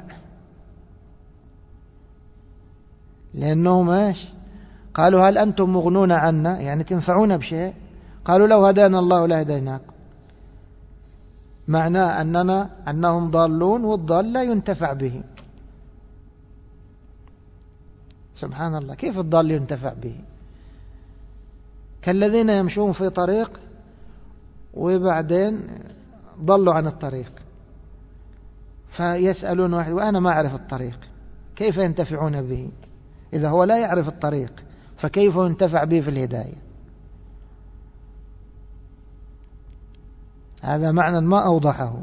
لأنه ماشي. قالوا هل أنتم مغنون عنا، يعني تنفعون بشيء؟ قالوا لو هدانا الله لهديناكم، معناه أنهم ضالون، والضال لا ينتفع به. سبحان الله، كيف الضال ينتفع به؟ كالذين يمشون في طريق وبعدين ضلوا عن الطريق، فيسألون واحد وأنا ما أعرف الطريق، كيف ينتفعون به إذا هو لا يعرف الطريق؟ فكيف ينتفع به في الهداية؟ هذا معنى ما أوضحه.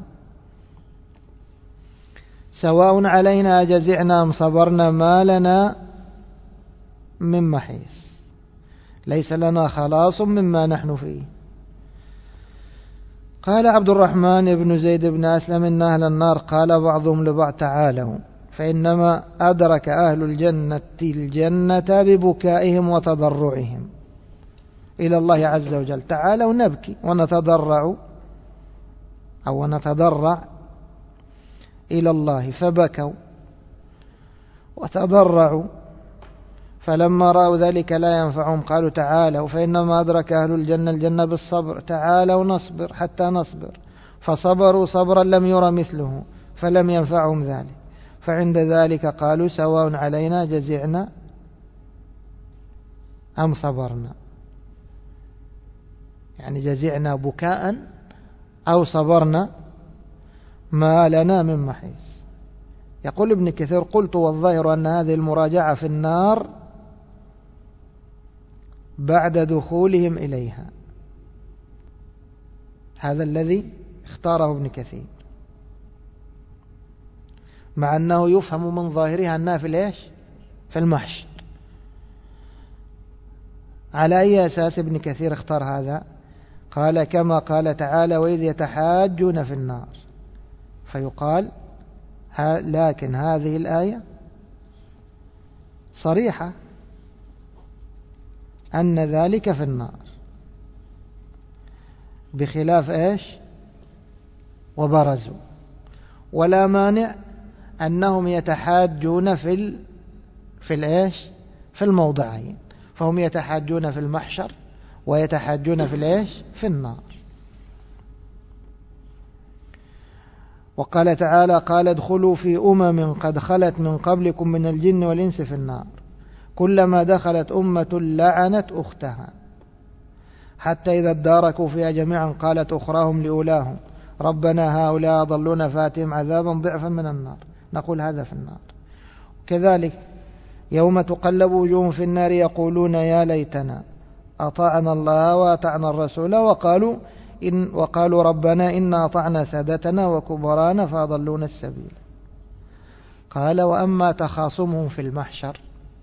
سواء علينا جزعنا أم صبرنا ما لنا من محيص، ليس لنا خلاص مما نحن فيه. قال عبد الرحمن بن زيد بن أسلم إن أهل النار قال بعضهم لبعض تعالوا، فإنما أدرك أهل الجنة ببكائهم وتضرعهم إلى الله عز وجل. تعالوا نبكي ونتضرع إلى الله، فبكوا وتضرعوا، فلما رأوا ذلك لا ينفعهم قالوا تعالوا، فإنما أدرك أهل الجنة بالصبر، تعالوا نصبر حتى نصبر، فصبروا صبرا لم ير مثله فلم ينفعهم ذلك، فعند ذلك قالوا سواء علينا جزعنا أم صبرنا، يعني جزعنا بكاء أو صبرنا ما لنا من محيص. يقول ابن كثير قلت والظاهر أن هذه المراجعة في النار بعد دخولهم إليها، هذا الذي اختاره ابن كثير، مع أنه يفهم من ظاهرها أنها في المحشر. على أي أساس ابن كثير اختار هذا؟ قال كما قال تعالى وإذ يتحاجون في النار، فيقال لكن هذه الآية صريحة أن ذلك في النار، بخلاف وبرزوا، ولا مانع أنهم يتحاجون في الموضعين، فهم يتحاجون في المحشر ويتحاجون في النار. وقال تعالى قال ادخلوا في قد خلت من قبلكم من الجن والإنس في النار كلما دخلت أمة لعنت أختها حتى إذا اداركوا فيها جميعا قالت أخراهم لأولاهم ربنا هؤلاء ضلونا فاتهم عذابا ضعفا من النار، نقول هذا في النار. كذلك يوم تقلب وجوههم في النار يقولون يا ليتنا أطعنا الله وأطعنا الرسول وقالوا ربنا إنا أطعنا سادتنا وكبرانا فأضلونا السبيل. قال وأما تخاصمهم في المحشر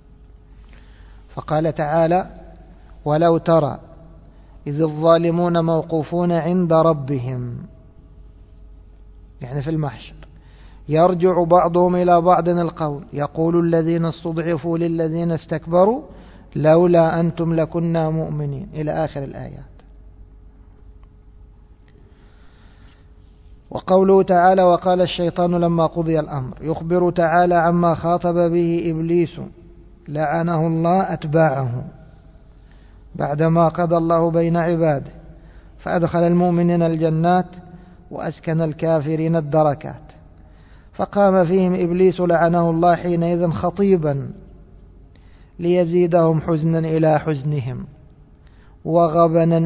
فقال تعالى ولو ترى إذ الظالمون موقوفون عند ربهم، يعني في المحشر، يرجع بعضهم إلى بعض القول يقول الذين استضعفوا للذين استكبروا لولا أنتم لكنا مؤمنين، إلى آخر الآيات. وقوله تعالى وقال الشيطان لما قضي الأمر، يخبر تعالى عما خاطب به إبليس لعنه الله أتباعه بعدما قضى الله بين عباده، فأدخل المؤمنين الجنات وأسكن الكافرين الدركات، فقام فيهم إبليس لعنه الله حينئذ خطيبا ليزيدهم حزنا إلى حزنهم وغبنا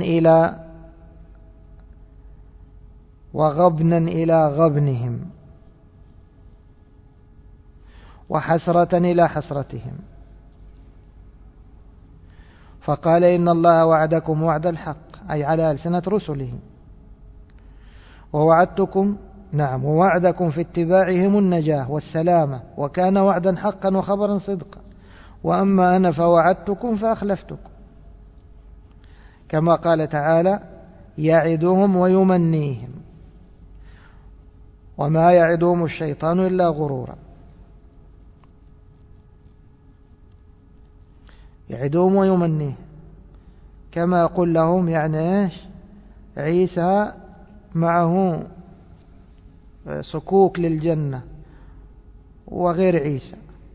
إلى غبنهم وحسرة إلى حسرتهم، فقال إن الله وعدكم وعد الحق، أي على ألسنة رسله، ووعدكم في اتباعهم النجاة والسلامة، وكان وعدا حقا وخبرا صدقا، وأما أنا فوعدتكم فأخلفتكم، كما قال تعالى يعدهم ويمنيهم، وما يعدهم الشيطان إلا غرورا. يعدهم ويمنيهم، كما يقول لهم يعني إيش؟ عيسى معه صكوك للجنة وغير عيسى،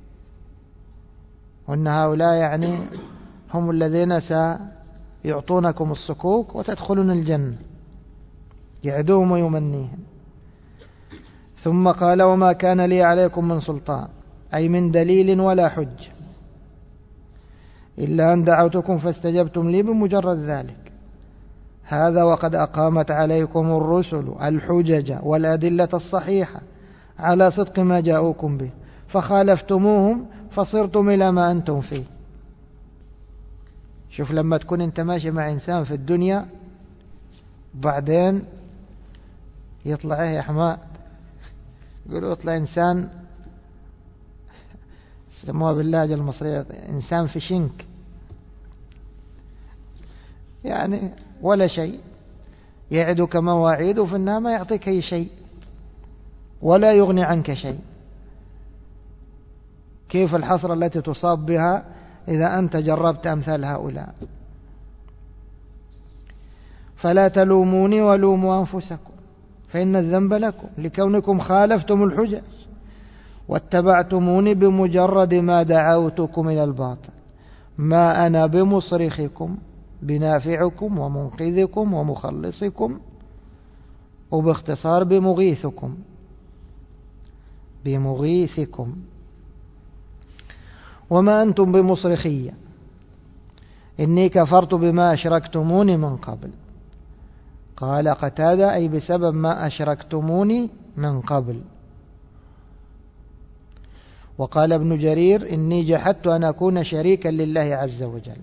وأن هؤلاء يعني هم الذين سيعطونكم الصكوك وتدخلون الجنة، يعدهم ويمنيهم. ثم قال وما كان لي عليكم من سلطان، أي من دليل ولا حج، إلا أن دعوتكم فاستجبتم لي بمجرد ذلك، هذا وقد أقامت عليكم الرسل الحجج والأدلة الصحيحة على صدق ما جاءوكم به، فخالفتموهم فصرتم إلى ما أنتم فيه. شوف لما تكون أنت ماشي مع إنسان في الدنيا بعدين يطلع يا حماد، يقولوا يطلع إنسان يسموها باللهجة المصرية إنسان في شنك، يعني ولا شيء، يعدك مواعيد وفي النهاية ما يعطيك أي شيء ولا يغني عنك شيء. كيف الحسرة التي تصاب بها إذا أنت جربت أمثال هؤلاء؟ فلا تلوموني ولوموا أنفسكم فإن الذنب لكم لكونكم خالفتم الحجج واتبعتموني بمجرد ما دعوتكم إلى الباطل، ما أنا بمصرخكم بنافعكم ومنقذكم ومخلصكم، وباختصار بمغيثكم، وما أنتم بمصرخية إني كفرت بما أشركتموني من قبل. قال قتادة أي بسبب ما أشركتموني من قبل. وقال ابن جرير إني جحدت أن أكون شريكا لله عز وجل.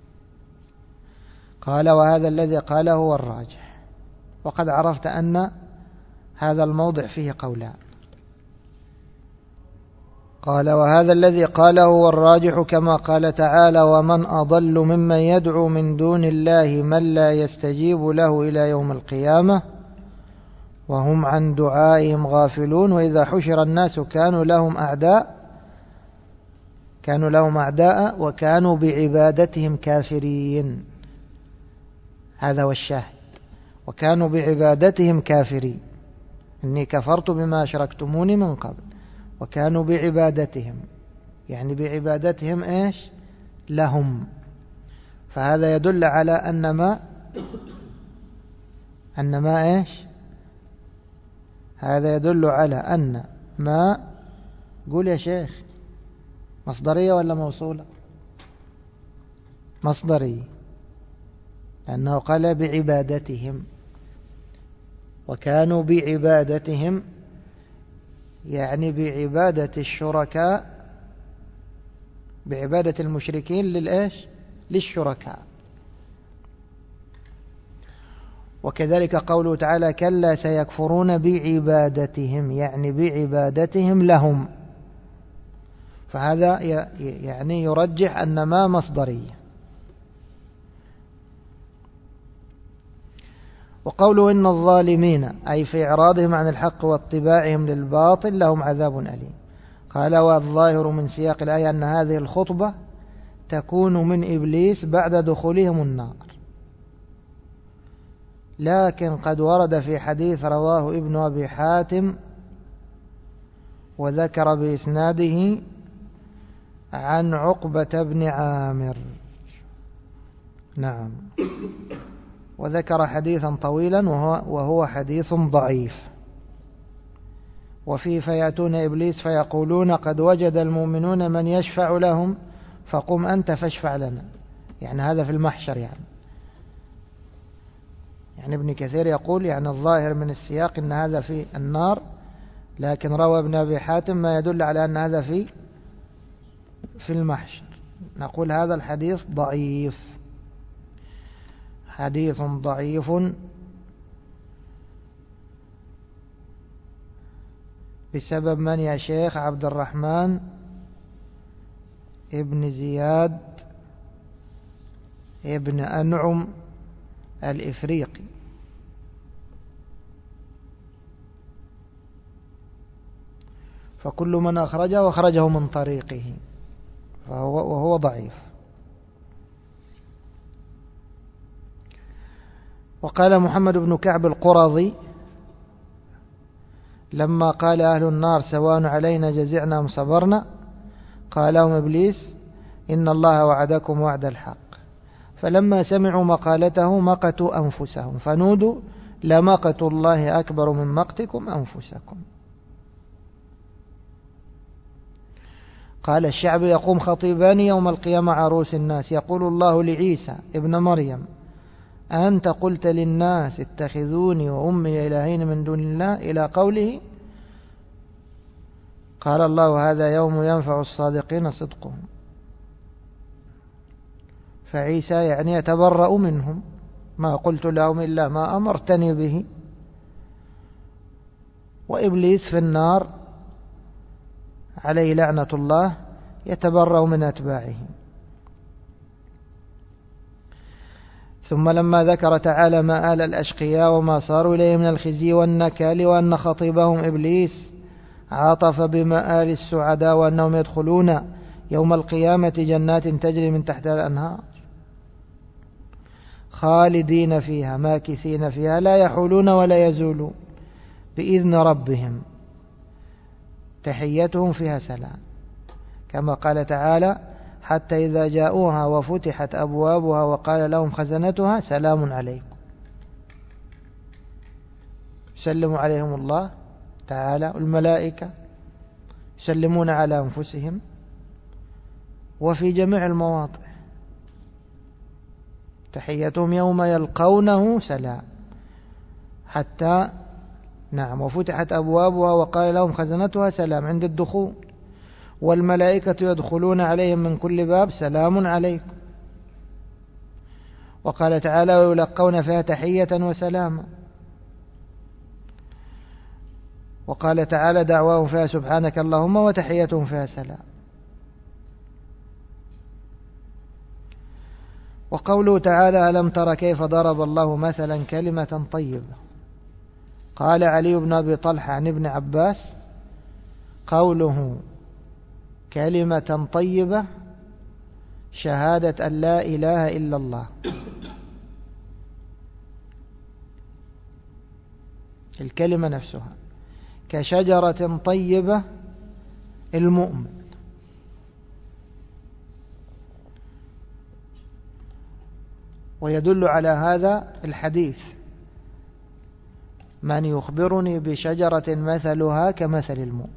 قال وهذا الذي قاله هو الراجح، وقد عرفت أن هذا الموضع فيه قولان. قال وهذا الذي قاله هو الراجح كما قال تعالى ومن أضل ممن يدعو من دون الله من لا يستجيب له إلى يوم القيامة وهم عن دعائهم غافلون وإذا حشر الناس كانوا لهم أعداء وكانوا بعبادتهم كافرين. هذا هو الشاهد، وكانوا بعبادتهم كافرين. إني كفرت بما أشركتموني من قبل، وكانوا بعبادتهم يعني بعبادتهم إيش لهم. فهذا يدل على أن ما إيش، هذا يدل على أن ما، قول يا شيخ، مصدرية ولا موصولة؟ مصدرية، لأنه قال بعبادتهم، وكانوا بعبادتهم يعني بعبادة الشركاء، بعبادة المشركين للشركاء. وكذلك قوله تعالى كلا سيكفرون بعبادتهم يعني بعبادتهم لهم، فهذا يعني يرجح أن ما مصدرية. وقوله إن الظالمين أي في إعراضهم عن الحق واتباعهم للباطل لهم عذاب أليم. قال والظاهر من سياق الآية أن هذه الخطبة تكون من إبليس بعد دخولهم النار، لكن قد ورد في حديث رواه ابن أبي حاتم وذكر بإسناده عن عقبة بن عامر. نعم. وذكر حديثا طويلا وهو حديث ضعيف. وفيه فيأتون إبليس فيقولون قد وجد المؤمنون من يشفع لهم فقم أنت فاشفع لنا. يعني هذا في المحشر. يعني ابن كثير يقول يعني الظاهر من السياق أن هذا في النار، لكن روى ابن أبي حاتم ما يدل على أن هذا في المحشر. نقول هذا الحديث ضعيف، حديث ضعيف بسبب من يا شيخ؟ عبد الرحمن ابن زياد ابن أنعم الإفريقي. فكل من أخرجه من طريقه وهو ضعيف. وقال محمد بن كعب القرظي لما قال أهل النار سواء علينا جزعنا أم صبرنا، قال لهم إبليس إن الله وعدكم وعد الحق، فلما سمعوا مقالته مقتوا أنفسهم فنودوا لمقت الله أكبر من مقتكم أنفسكم. قال الشعب يقوم خطيبان يوم القيامة عروس الناس يقول الله لعيسى ابن مريم أنت قلت للناس اتخذوني وأمي إلهين من دون الله إلى قوله قال الله هذا يوم ينفع الصادقين صدقهم. فعيسى يعني يتبرأ منهم، ما قلت لهم إلا ما أمرتني به. وإبليس في النار عليه لعنة الله يتبرأ من أتباعه. ثم لما ذكر تعالى مآل الأشقياء وما صاروا إليه من الخزي والنكال وأن خطيبهم إبليس عاطف بمآل السعداء وأنهم يدخلون يوم القيامة جنات تجري من تحتها الأنهار خالدين فيها ماكثين فيها لا يحولون ولا يزولون بإذن ربهم تحيتهم فيها سلام، كما قال تعالى حتى إذا جاءوها وفتحت أبوابها وقال لهم خزنتها سلام عليكم. يسلم عليهم الله تعالى والملائكة يسلمون على أنفسهم وفي جميع المواضع تحيتهم يوم يلقونه سلام حتى نعم وفتحت أبوابها وقال لهم خزنتها سلام عند الدخول، والملائكة يدخلون عليهم من كل باب سلام عليكم. وقال تعالى ويلقون فيها تحية وسلاما. وقال تعالى دعواهم فيها سبحانك اللهم وتحيتهم فيها سلام. وقوله تعالى ألم تر كيف ضرب الله مثلا كلمة طيبة. قال علي بن أبي طلحة عن ابن عباس قوله كلمة طيبة شهادة أن لا إله إلا الله. الكلمة نفسها كشجرة طيبة المؤمن. ويدل على هذا الحديث من يخبرني بشجرة مثلها كمثل المؤمن.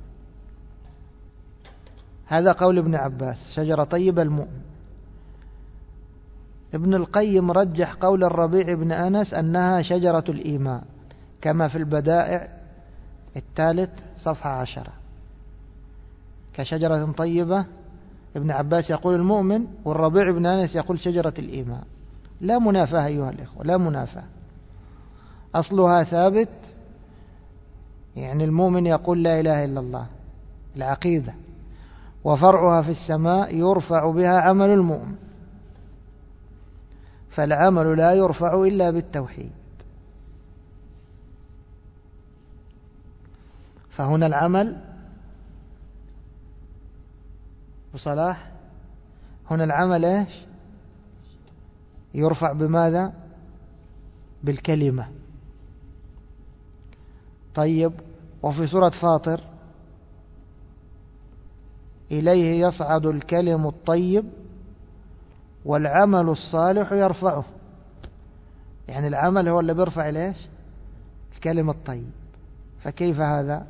هذا قول ابن عباس شجرة طيبة المؤمن. ابن القيم رجح قول الربيع بن أنس أنها شجرة الإيمان كما في البدائع الثالث صفحة 10 كشجرة طيبة. ابن عباس يقول المؤمن والربيع بن أنس يقول شجرة الإيمان. لا منافاة أيها الإخوة، لا منافاة، أصلها ثابت. يعني المؤمن يقول لا إله إلا الله العقيدة، وفرعها في السماء يرفع بها عمل المؤمن، فالعمل لا يرفع إلا بالتوحيد. فهنا العمل وصلاح، هنا العمل إيش؟ يرفع بماذا؟ بالكلمة. طيب، وفي سورة فاطر إليه يصعد الكلم الطيب والعمل الصالح يرفعه. يعني العمل هو اللي بيرفع ليش الكلم الطيب. فكيف هذا؟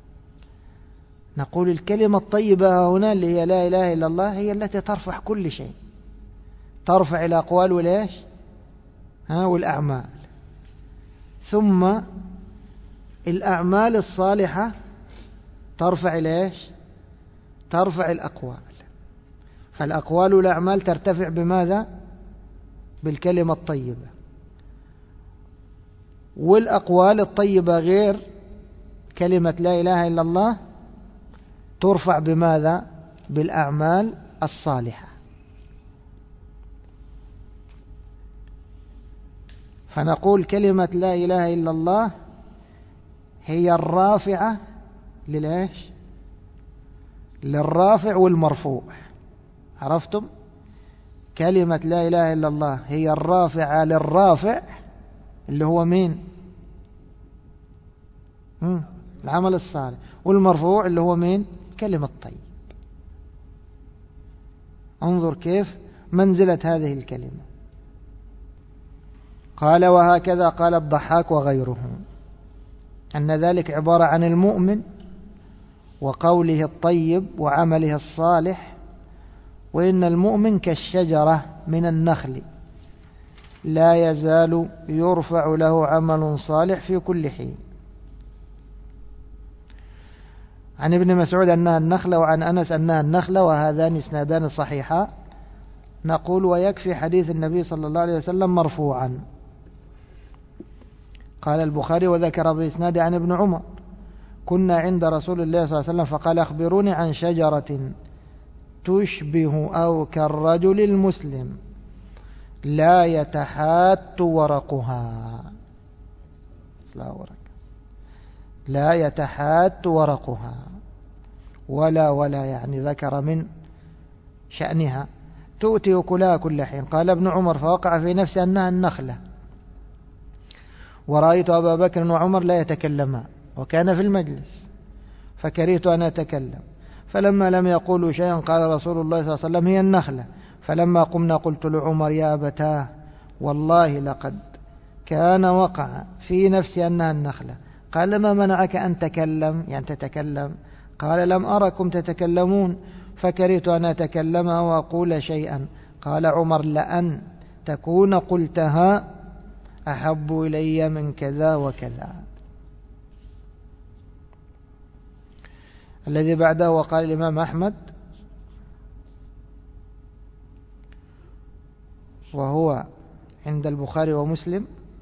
نقول الكلمة الطيبة هنا اللي هي لا إله إلا الله هي التي ترفع كل شيء، ترفع الأقوال وليش والأعمال. ثم الأعمال الصالحة ترفع ليش ترفع الأقوال. فالأقوال والأعمال ترتفع بماذا؟ بالكلمة الطيبة. والأقوال الطيبة غير كلمة لا إله إلا الله ترفع بماذا؟ بالأعمال الصالحة. فنقول كلمة لا إله إلا الله هي الرافعة للإيش؟ للرافع والمرفوع. عرفتم؟ كلمة لا إله إلا الله هي الرافعة للرافع اللي هو مين؟ العمل الصالح. والمرفوع اللي هو مين؟ كلمة طيب. انظر كيف منزلة هذه الكلمة. قال وهكذا قال الضحاك وغيره أن ذلك عبارة عن المؤمن وقوله الطيب وعمله الصالح. وإن المؤمن كالشجرة من النخل لا يزال يرفع له عمل صالح في كل حين. عن ابن مسعود أنها النخلة، وعن أنس أنها النخلة، وهذان اسنادان صحيحا. نقول ويكفي حديث النبي صلى الله عليه وسلم مرفوعا. قال البخاري وذكر بإسناد عن ابن عمر كنا عند رسول الله صلى الله عليه وسلم فقال أخبروني عن شجرة تشبه أو كالرجل المسلم لا يتحات ورقها. لا يتحات ورقها ولا يعني ذكر من شأنها تؤتي أكلها كل حين. قال ابن عمر فوقع في نفسي أنها النخلة، ورأيت أبا بكر وعمر لا يتكلمان وكان في المجلس فكرهت أن أتكلم. فلما لم يقولوا شيئا قال رسول الله صلى الله عليه وسلم هي النخلة. فلما قمنا قلت لعمر يا أبتاه والله لقد كان وقع في نفسي أنها النخلة. قال ما منعك أن تكلم يعني تتكلم؟ قال لم أركم تتكلمون فكرهت أن أتكلم وأقول شيئا. قال عمر لأن تكون قلتها أحب إلي من كذا وكذا. الذي بعده وقال الإمام أحمد وهو عند البخاري ومسلم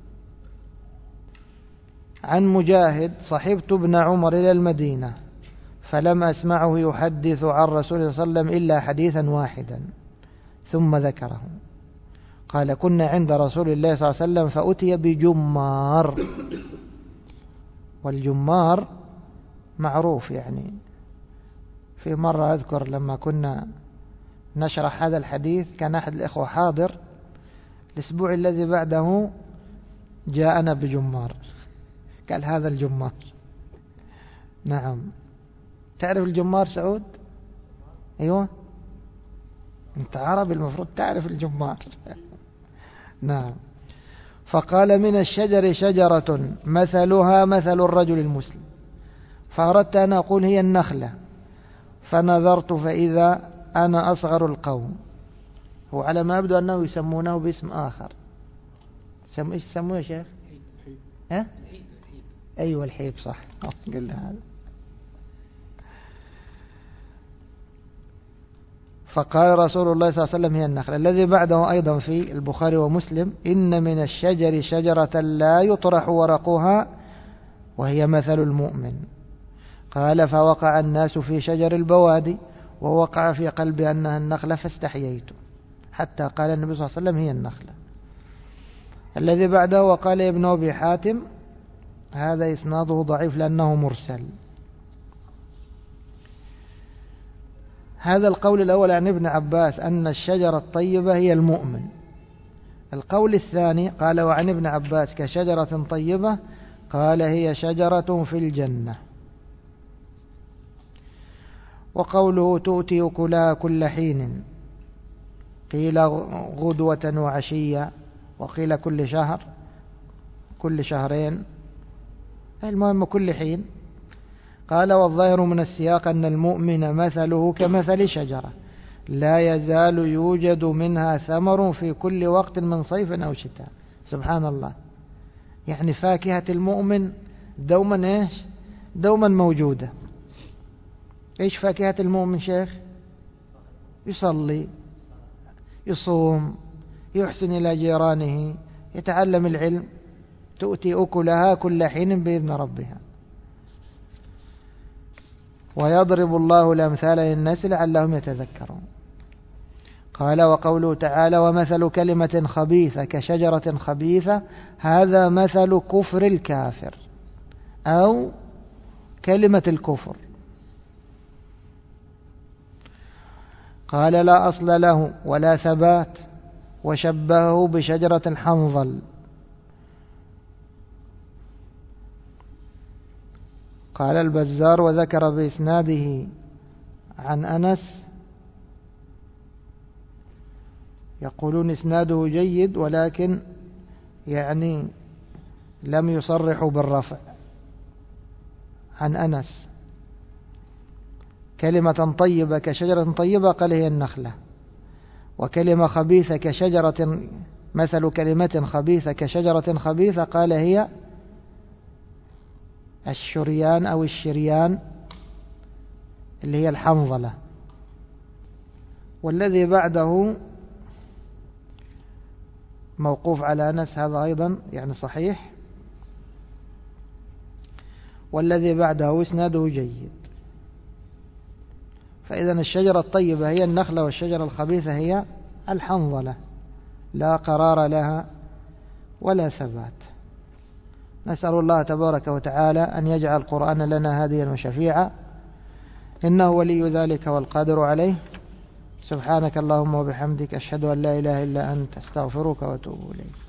عن مجاهد صحبت ابن عمر إلى المدينة فلم أسمعه يحدث عن رسول الله صلى الله عليه وسلم إلا حديثا واحدا ثم ذكره. قال كنا عند رسول الله صلى الله عليه وسلم فأتي بجمار. والجمار معروف يعني. في مرة أذكر لما كنا نشرح هذا الحديث كان أحد الإخوة حاضر، الأسبوع الذي بعده جاءنا بجمار، قال هذا الجمار. نعم، تعرف الجمار سعود؟ أيوة، أنت عربي المفروض تعرف الجمار. نعم. فقال من الشجر شجرة مثلها مثل الرجل المسلم، فأردت أن أقول هي النخلة، فنظرت فإذا أنا أصغر القوم. هو على ما يبدو أنه يسمونه باسم آخر. إيش يسموه يا شيخ؟ ها؟ أيوة الحيب، صح، قلنا هذا. فقال رسول الله صلى الله عليه وسلم هي النخلة. الذي بعده أيضا في البخاري ومسلم إن من الشجر شجرة لا يطرح ورقها وهي مثل المؤمن. قال فوقع الناس في شجر البوادي ووقع في قلبي أنها النخلة فاستحييت حتى قال النبي صلى الله عليه وسلم هي النخلة. الذي بعده وقال ابن أبي حاتم هذا إسناده ضعيف لأنه مرسل. هذا القول الأول عن ابن عباس أن الشجرة الطيبة هي المؤمن. القول الثاني قال وعن ابن عباس كشجرة طيبة قال هي شجرة في الجنة. وقوله تؤتي أكلها كل حين قيل غدوة وعشية وقيل كل شهر كل شهرين، المهم كل حين. قال والظاهر من السياق أن المؤمن مثله كمثل شجرة لا يزال يوجد منها ثمر في كل وقت من صيف أو شتاء. سبحان الله، يعني فاكهة المؤمن دوما دوما موجودة. إيش فاكهة المؤمن شيخ؟ يصلي، يصوم، يحسن إلى جيرانه، يتعلم العلم، تؤتي أكلها كل حين بإذن ربها. ويضرب الله الأمثال للناس لعلهم يتذكرون. قال وقوله تعالى ومثل كلمة خبيثة كشجرة خبيثة هذا مثل كفر الكافر أو كلمة الكفر. قال لا أصل له ولا ثبات وشبهه بشجرة الحنظل. قال البزار وذكر بإسناده عن أنس، يقولون إسناده جيد ولكن يعني لم يصرحوا بالرفع. عن أنس كلمة طيبة كشجرة طيبة قال هي النخلة، وكلمة خبيثة كشجرة مثل كلمة خبيثة كشجرة خبيثة قال هي الشريان أو الشريان اللي هي الحنظلة. والذي بعده موقوف على أنس، هذا أيضا يعني صحيح، والذي بعده اسناده جيد. فإذا الشجرة الطيبة هي النخلة والشجرة الخبيثة هي الحنظلة، لا قرار لها ولا ثبات. نسأل الله تبارك وتعالى أن يجعل القرآن لنا هاديا وشفيعا، إنه ولي ذلك والقادر عليه. سبحانك اللهم وبحمدك أشهد أن لا إله إلا أنت أستغفرك وأتوب إليك.